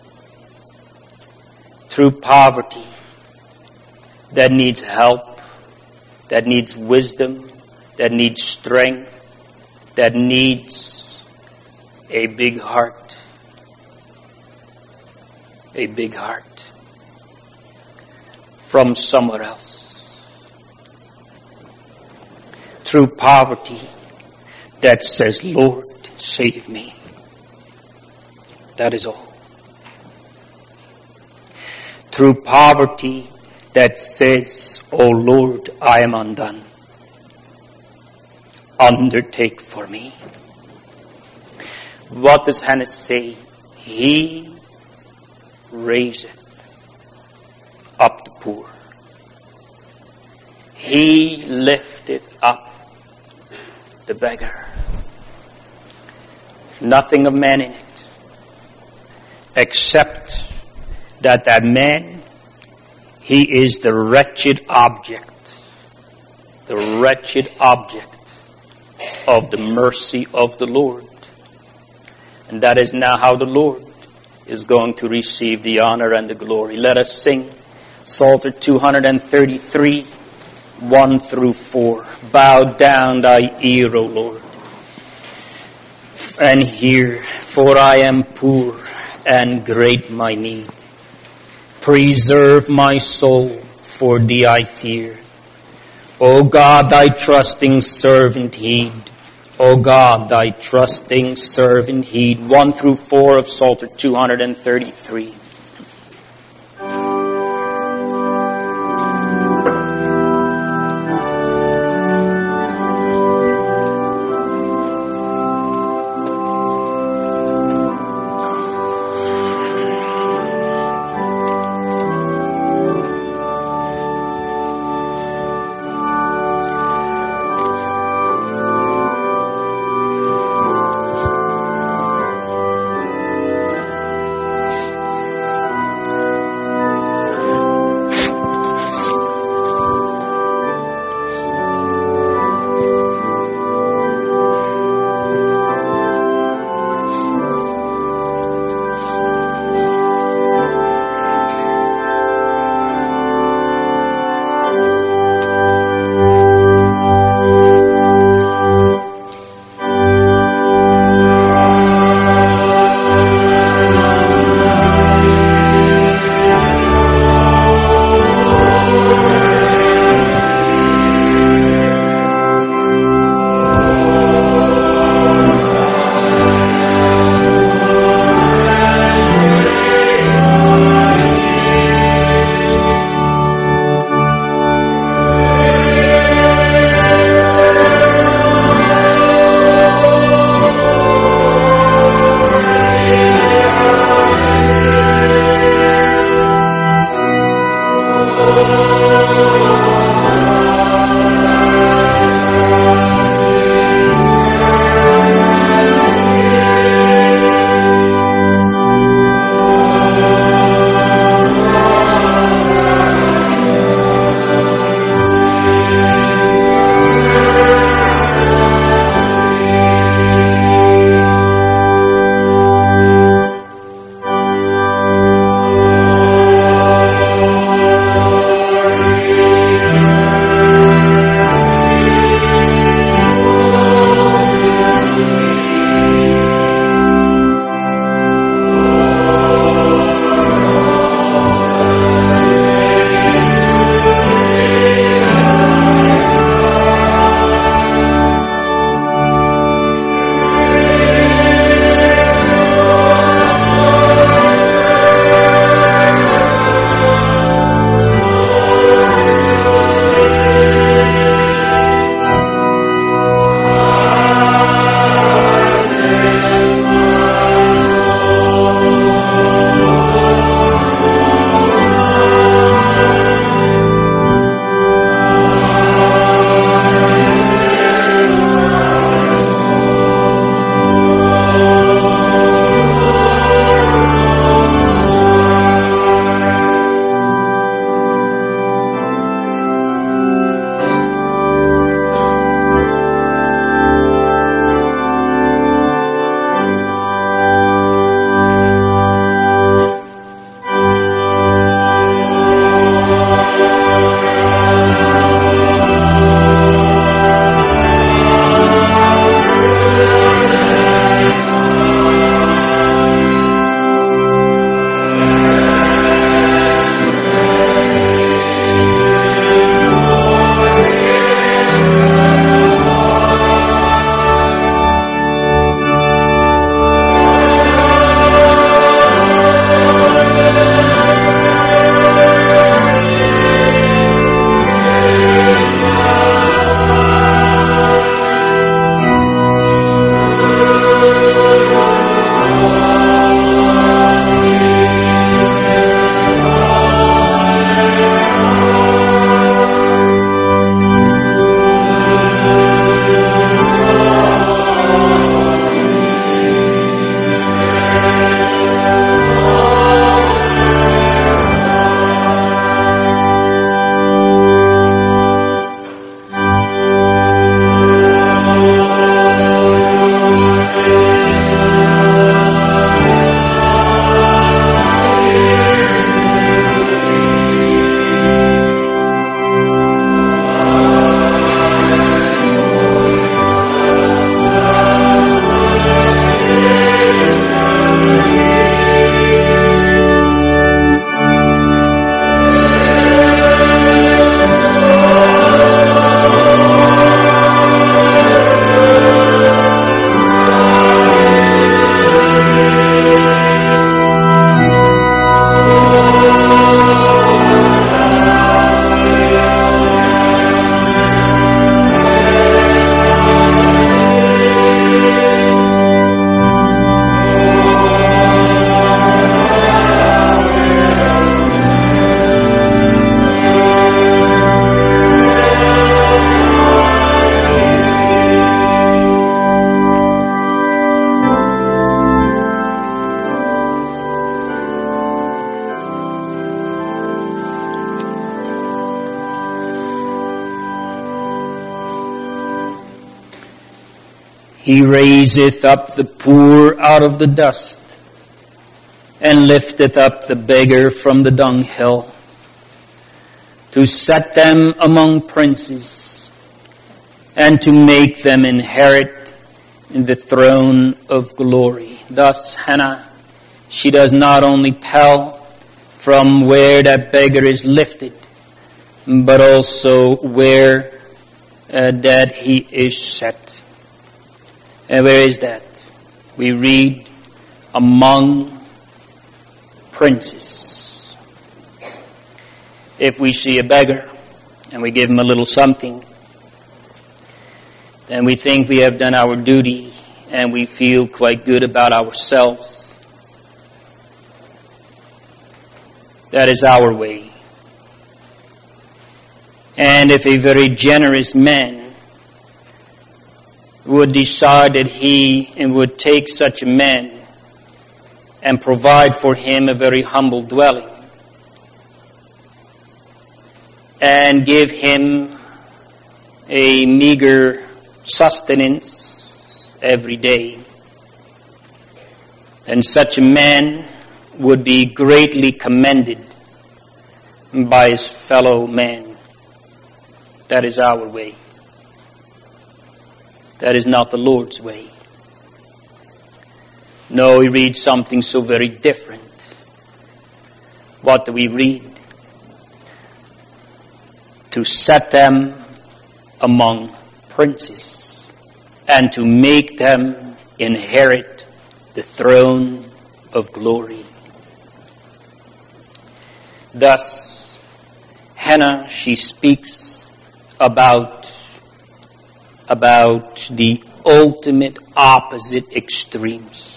True poverty that needs help, that needs wisdom, that needs strength, that needs a big heart. A big heart from somewhere else. Through poverty that says, Lord, save me. That is all. Through poverty that says, oh Lord, I am undone. Undertake for me. What does Hannah say? He raiseth up the poor. He lifteth up the beggar. Nothing of man in it, except that that man, he is the wretched object, the wretched object of the mercy of the Lord. And that is now how the Lord is going to receive the honor and the glory. Let us sing Psalter two thirty-three, one through four. Bow down thy ear, O Lord, and hear, for I am poor and great my need. Preserve my soul, for thee I fear. O God, thy trusting servant heed. O God, thy trusting servant heed. One through four of Psalter two thirty-three. He raiseth up the poor out of the dust, and lifteth up the beggar from the dunghill, to set them among princes, and to make them inherit the throne of glory. Thus Hannah, she does not only tell from where that beggar is lifted, but also where uh, that he is set. And where is that? We read, among princes. If we see a beggar and we give him a little something, then we think we have done our duty and we feel quite good about ourselves. That is our way. And if a very generous man would decide that he would take such a man and provide for him a very humble dwelling and give him a meager sustenance every day, then such a man would be greatly commended by his fellow man. That is our way. That is not the Lord's way. No, we read something so very different. What do we read? To set them among princes, and to make them inherit the throne of glory. Thus, Hannah, she speaks about, about the ultimate opposite extremes.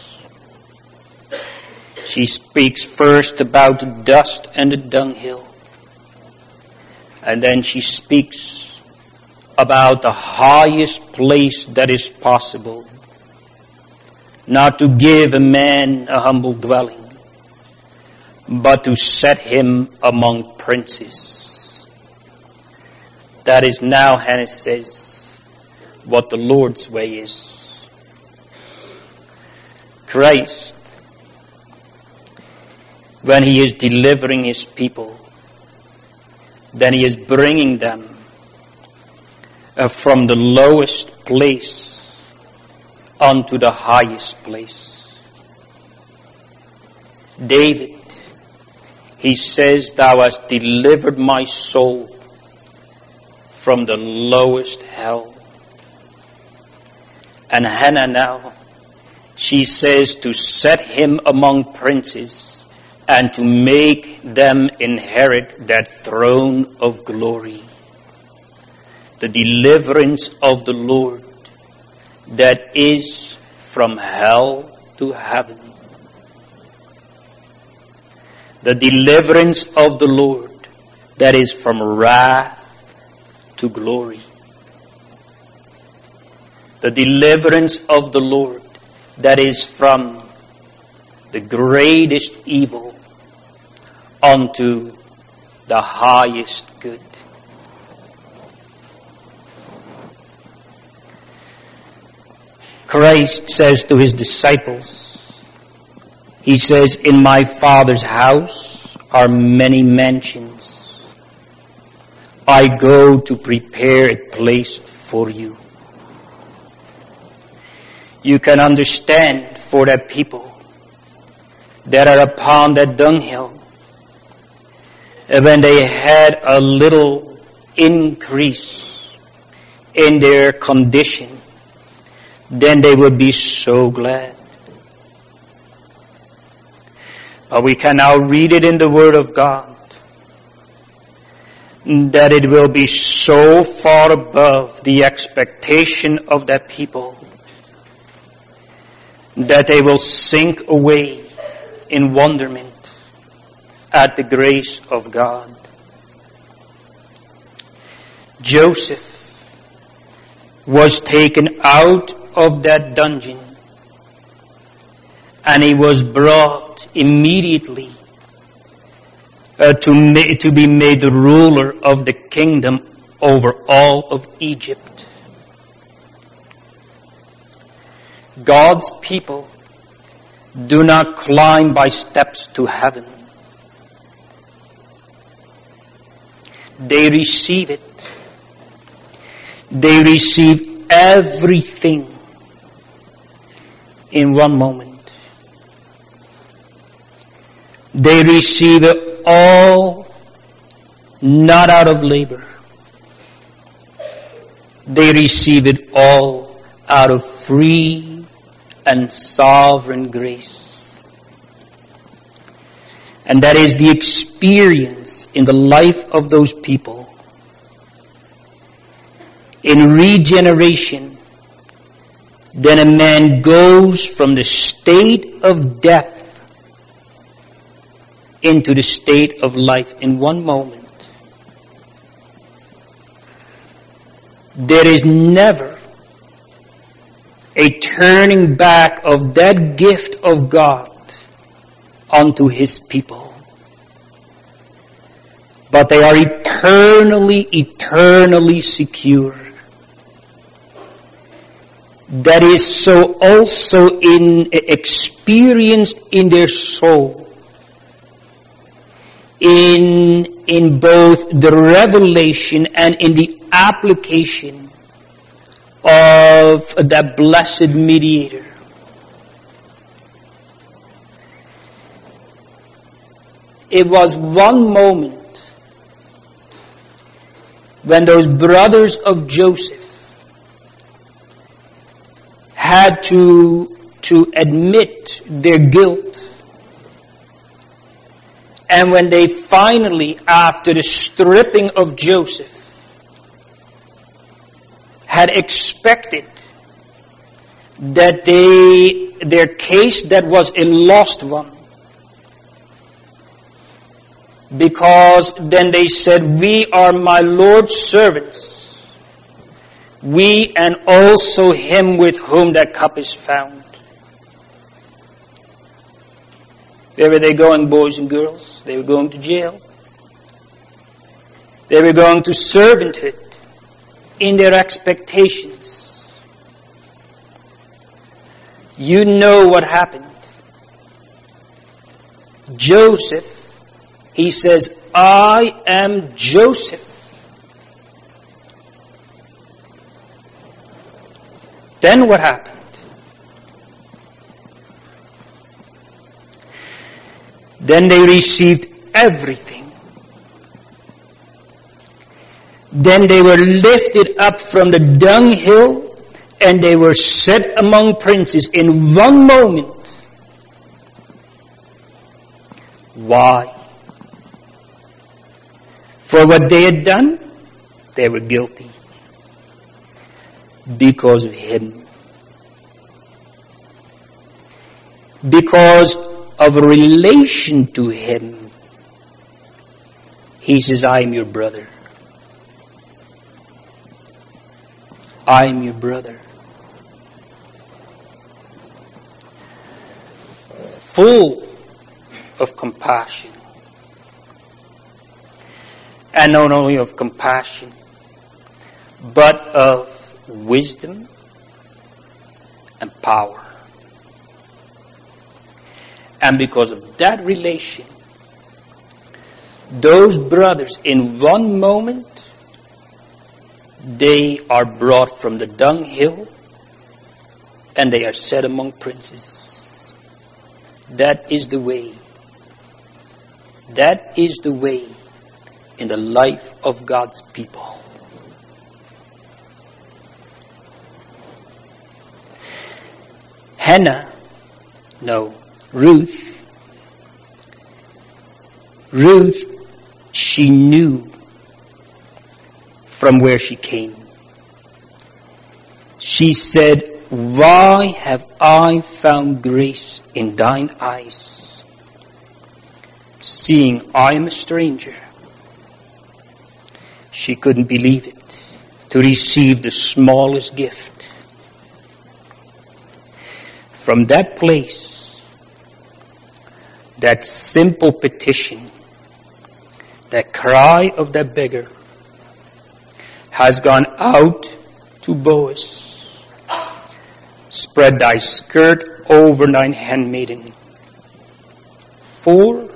She speaks first about the dust and the dunghill. And then she speaks about the highest place that is possible. Not to give a man a humble dwelling, but to set him among princes. That is now, Hannah says, what the Lord's way is. Christ, when he is delivering his people, then he is bringing them uh, from the lowest place onto the highest place. David, he says, thou hast delivered my soul from the lowest hell. And Hannah now, she says to set him among princes and to make them inherit that throne of glory. The deliverance of the Lord that is from hell to heaven. The deliverance of the Lord that is from wrath to glory. The deliverance of the Lord that is from the greatest evil unto the highest good. Christ says to his disciples, he says, in my Father's house are many mansions. I go to prepare a place for you. You can understand for the people that are upon that dunghill, when they had a little increase in their condition, then they would be so glad. But we can now read it in the Word of God that it will be so far above the expectation of that people that they will sink away in wonderment at the grace of God. Joseph was taken out of that dungeon and he was brought immediately uh, to, ma- to be made the ruler of the kingdom over all of Egypt. God's people do not climb by steps to heaven. They receive it. They receive everything in one moment. They receive it all not out of labor. They receive it all out of free and sovereign grace. And that is the experience in the life of those people. In regeneration, then a man goes from the state of death into the state of life in one moment. There is never a turning back of that gift of God unto His people. But they are eternally, eternally secure. That is so also in experienced in their soul. In, in both the revelation and in the application of that blessed mediator. It was one moment when those brothers of Joseph had to, to admit their guilt. And when they finally, after the stripping of Joseph, had expected that they, their case that was a lost one, because then they said, we are my Lord's servants, we and also him with whom that cup is found. Where were they going, boys and girls? They were going to jail. They were going to servanthood in their expectations. You know what happened. Joseph, he says, I am Joseph. Then what happened? Then they received everything. Then they were lifted up from the dunghill and they were set among princes in one moment. Why? For what they had done, they were guilty. Because of him. Because of a relation to him. He says, I am your brother. I am your brother. Full of compassion. And not only of compassion, but of wisdom and power. And because of that relation, those brothers in one moment, they are brought from the dunghill and they are set among princes. That is the way. That is the way in the life of God's people. Hannah, no, Ruth, Ruth, she knew from where she came. She said, why have I found grace in thine eyes, seeing I am a stranger? She couldn't believe it, to receive the smallest gift. From that place, that simple petition, that cry of that beggar, has gone out to Boaz, Spread thy skirt over thine handmaiden. For,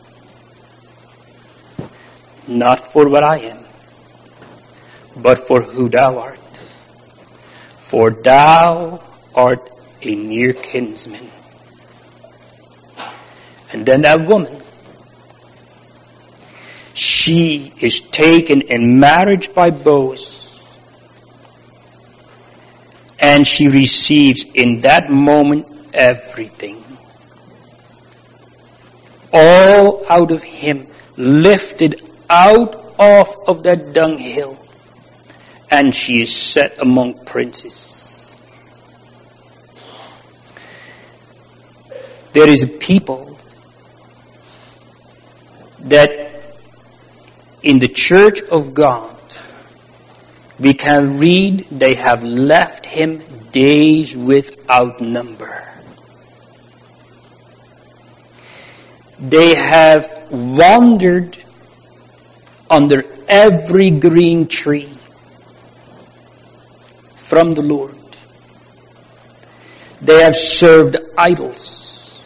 not for what I am, but for who thou art. For thou art a near kinsman. And then that woman, she is taken in marriage by Boaz. And she receives in that moment everything. All out of him, lifted out of, of that dunghill. And she is set among princes. There is a people that in the church of God, we can read they have left him days without number. They have wandered under every green tree from the Lord. They have served idols.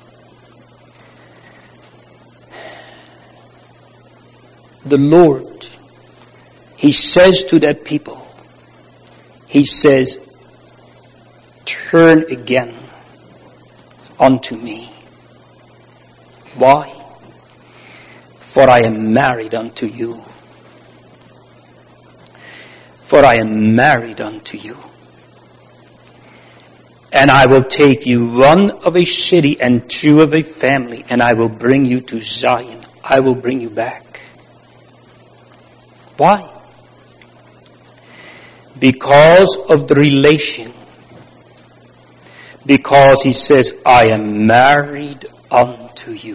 The Lord, he says to that people, he says, turn again unto me. Why? For I am married unto you. For I am married unto you. And I will take you one of a city and two of a family, and I will bring you to Zion. I will bring you back. Why? Because of the relation. Because he says, I am married unto you.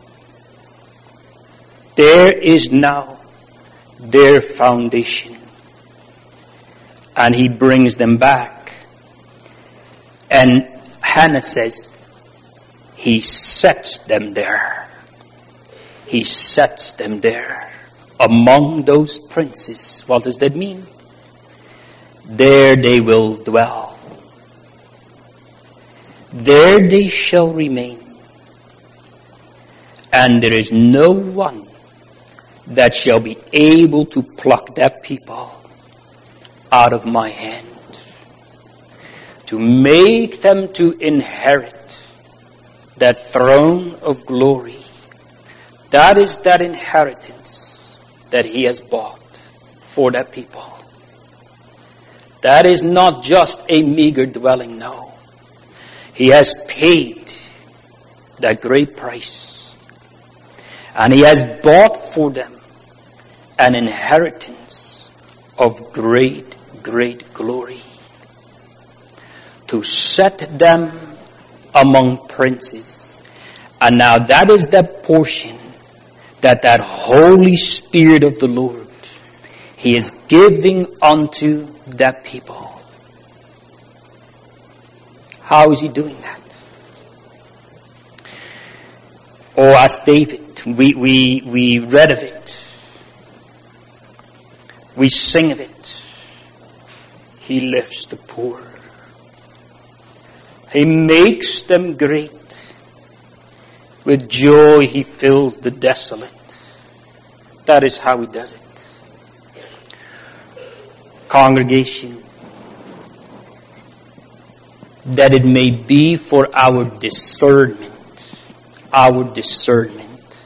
There is now their foundation. And he brings them back. And Hannah says, he sets them there. He sets them there. Among those princes. What does that mean? There they will dwell. There they shall remain. And there is no one that shall be able to pluck that people out of my hand. To make them to inherit that throne of glory. That is that inheritance that he has bought for that people. That is not just a meager dwelling, no. He has paid that great price. And he has bought for them an inheritance of great, great glory. To set them among princes. And now that is that portion that that Holy Spirit of the Lord, he is giving unto that people. How is he doing that? Oh, as David, we, we, we read of it. We sing of it. He lifts the poor. He makes them great. With joy he fills the desolate. That is how he does it. Congregation, that it may be for our discernment. Our discernment.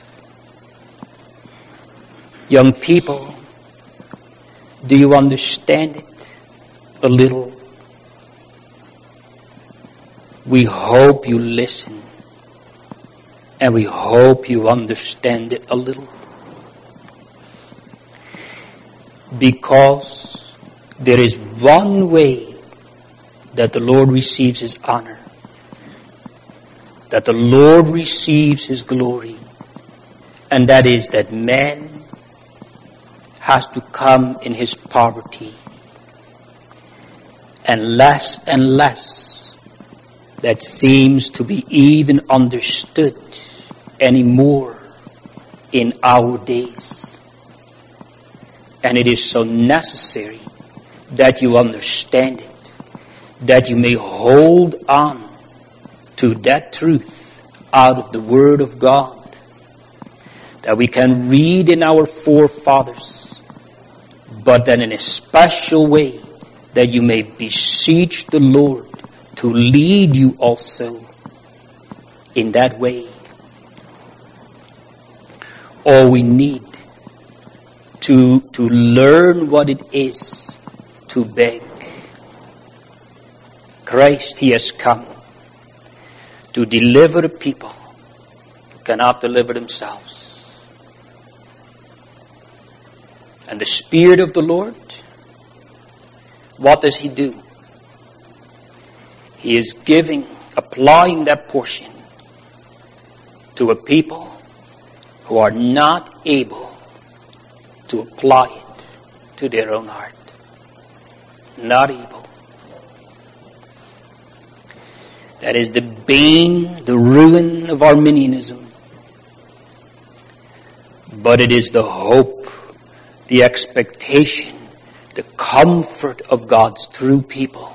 Young people, do you understand it a little? We hope you listen. And we hope you understand it a little. Because there is one way that the Lord receives his honor. That the Lord receives his glory. And that is that man has to come in his poverty. And less and less that seems to be even understood anymore in our days. And it is so necessary that you understand it. that you may hold on to that truth out of the Word of God, that we can read in our forefathers, but then in a special way that you may beseech the Lord to lead you also in that way. All we need to, to learn what it is to beg. Christ, He has come to deliver the people who cannot deliver themselves. And the Spirit of the Lord, what does He do? He is giving, applying that portion to a people who are not able to apply it to their own heart. Not able. That is the bane, the ruin of Arminianism. But it is the hope, the expectation, the comfort of God's true people.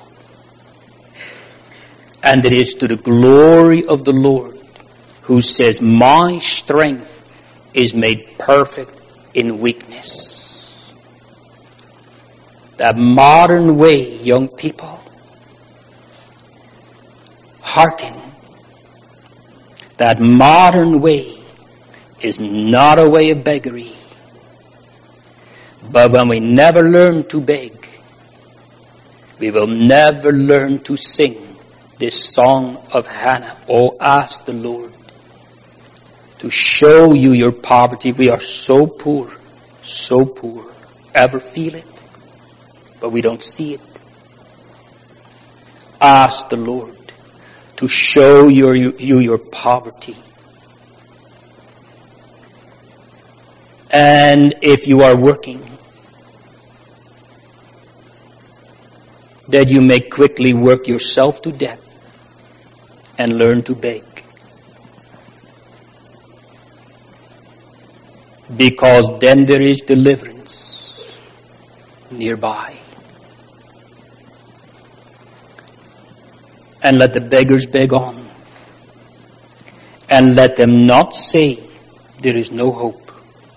And it is to the glory of the Lord, who says, my strength is made perfect in weakness. That modern way, young people, hearken. That modern way is not a way of beggary. But when we never learn to beg, we will never learn to sing this song of Hannah. Oh, ask the Lord to show you your poverty. We are so poor, so poor. Ever feel it? But we don't see it. Ask the Lord to show your, you, you your poverty. And if you are working, that you may quickly work yourself to death and learn to beg. Because then there is deliverance nearby. And let the beggars beg on. And let them not say there is no hope.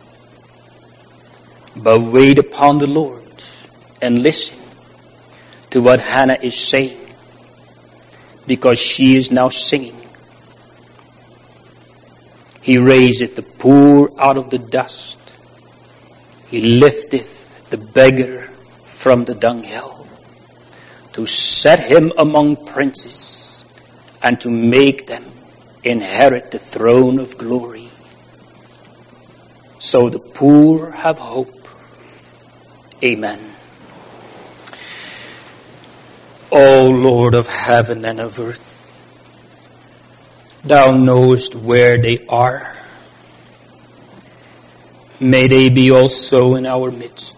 But wait upon the Lord and listen to what Hannah is saying. Because she is now singing. He raiseth the poor out of the dust. He lifteth the beggar from the dunghill, to set him among princes, and to make them inherit the throne of glory. So the poor have hope. Amen. O Lord of heaven and of earth, Thou knowest where they are. May they be also in our midst.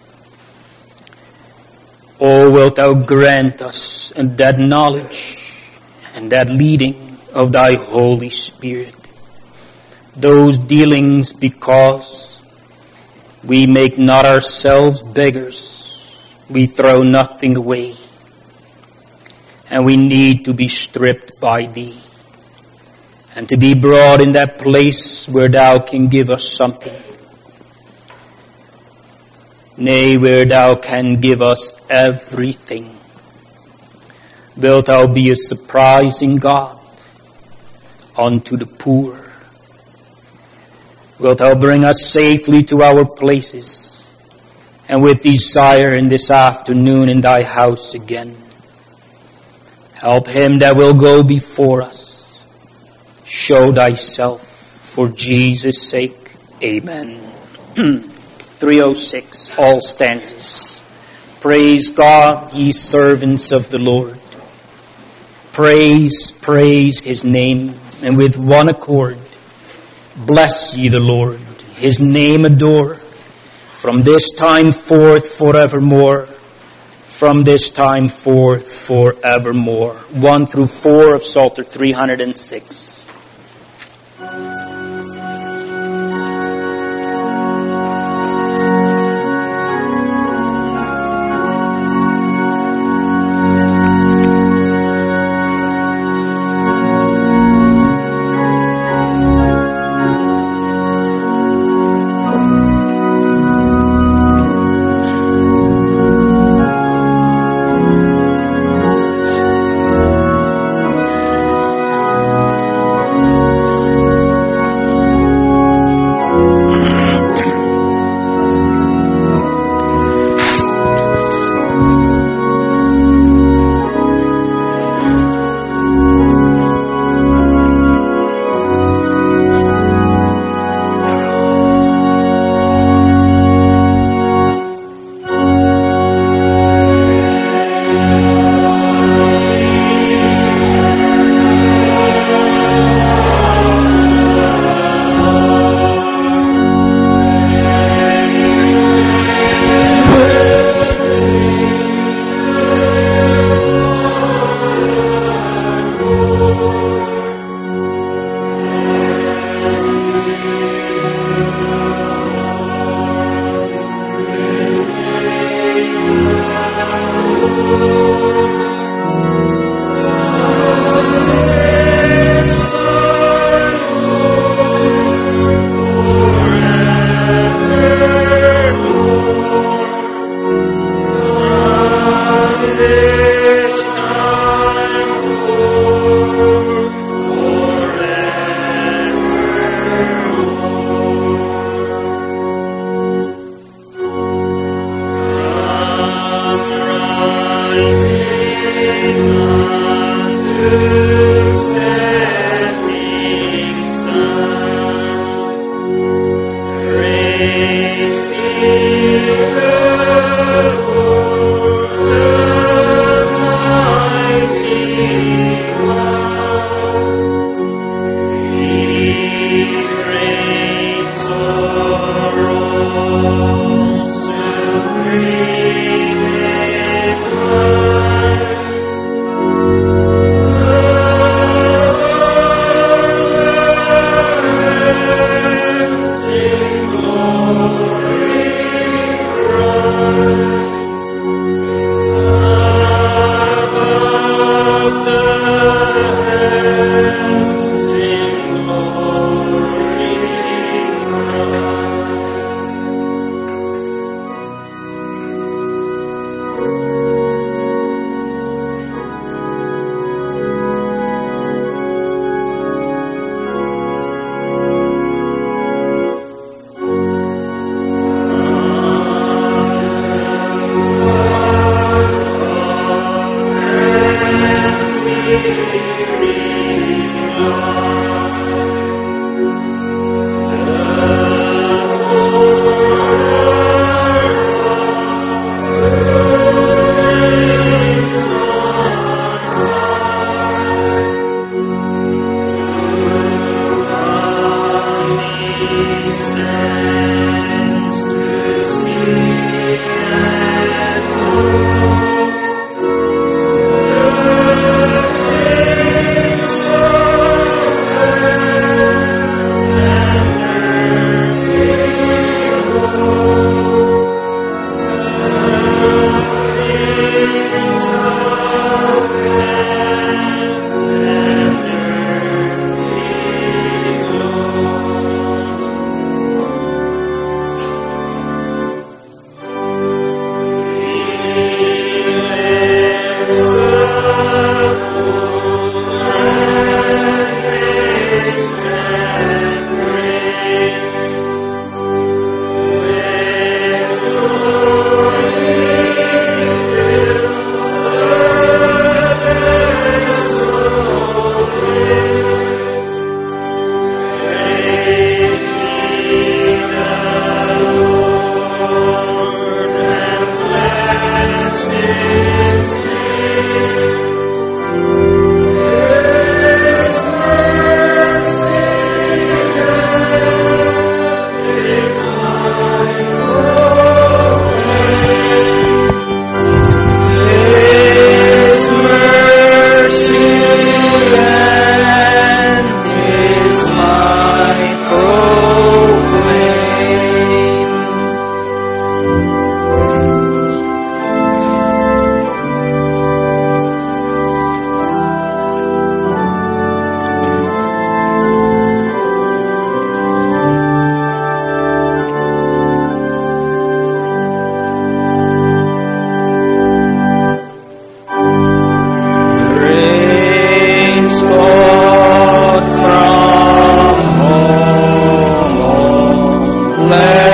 Oh, wilt Thou grant us that knowledge and that leading of Thy Holy Spirit. Those dealings, because we make not ourselves beggars. We throw nothing away. And we need to be stripped by Thee. And to be brought in that place where Thou can give us something. Nay, where Thou can give us everything. Wilt Thou be a surprising God unto the poor. Wilt Thou bring us safely to our places, and with desire in this afternoon in Thy house again. Help him that will go before us. Show Thyself for Jesus' sake. Amen. three oh six, all stanzas. Praise God, ye servants of the Lord. Praise, praise His name, and with one accord, bless ye the Lord. His name adore, from this time forth forevermore. From this time forth forevermore. One through four of Psalter three hundred six.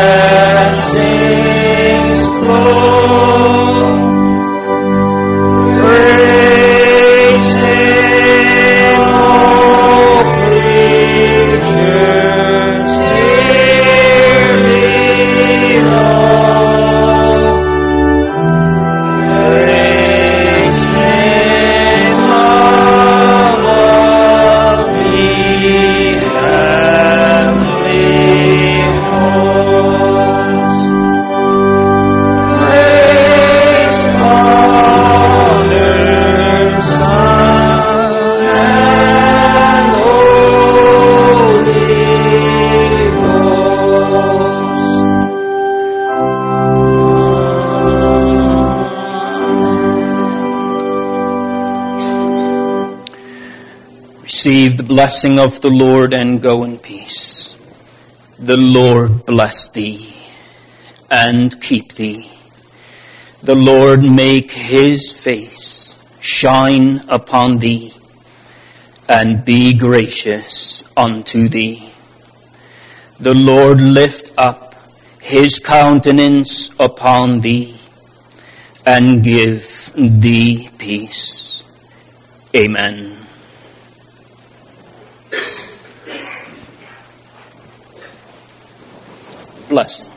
blessings flow. Praise Him, all creatures, dearly loved. Praise Him above the heavenly hosts. Praise Father, Son, and Holy Ghost. Receive the blessing of the Lord and go in peace. The Lord bless thee and keep thee. The Lord make His face shine upon thee and be gracious unto thee. The Lord lift up His countenance upon thee and give thee peace. Amen. Blessing.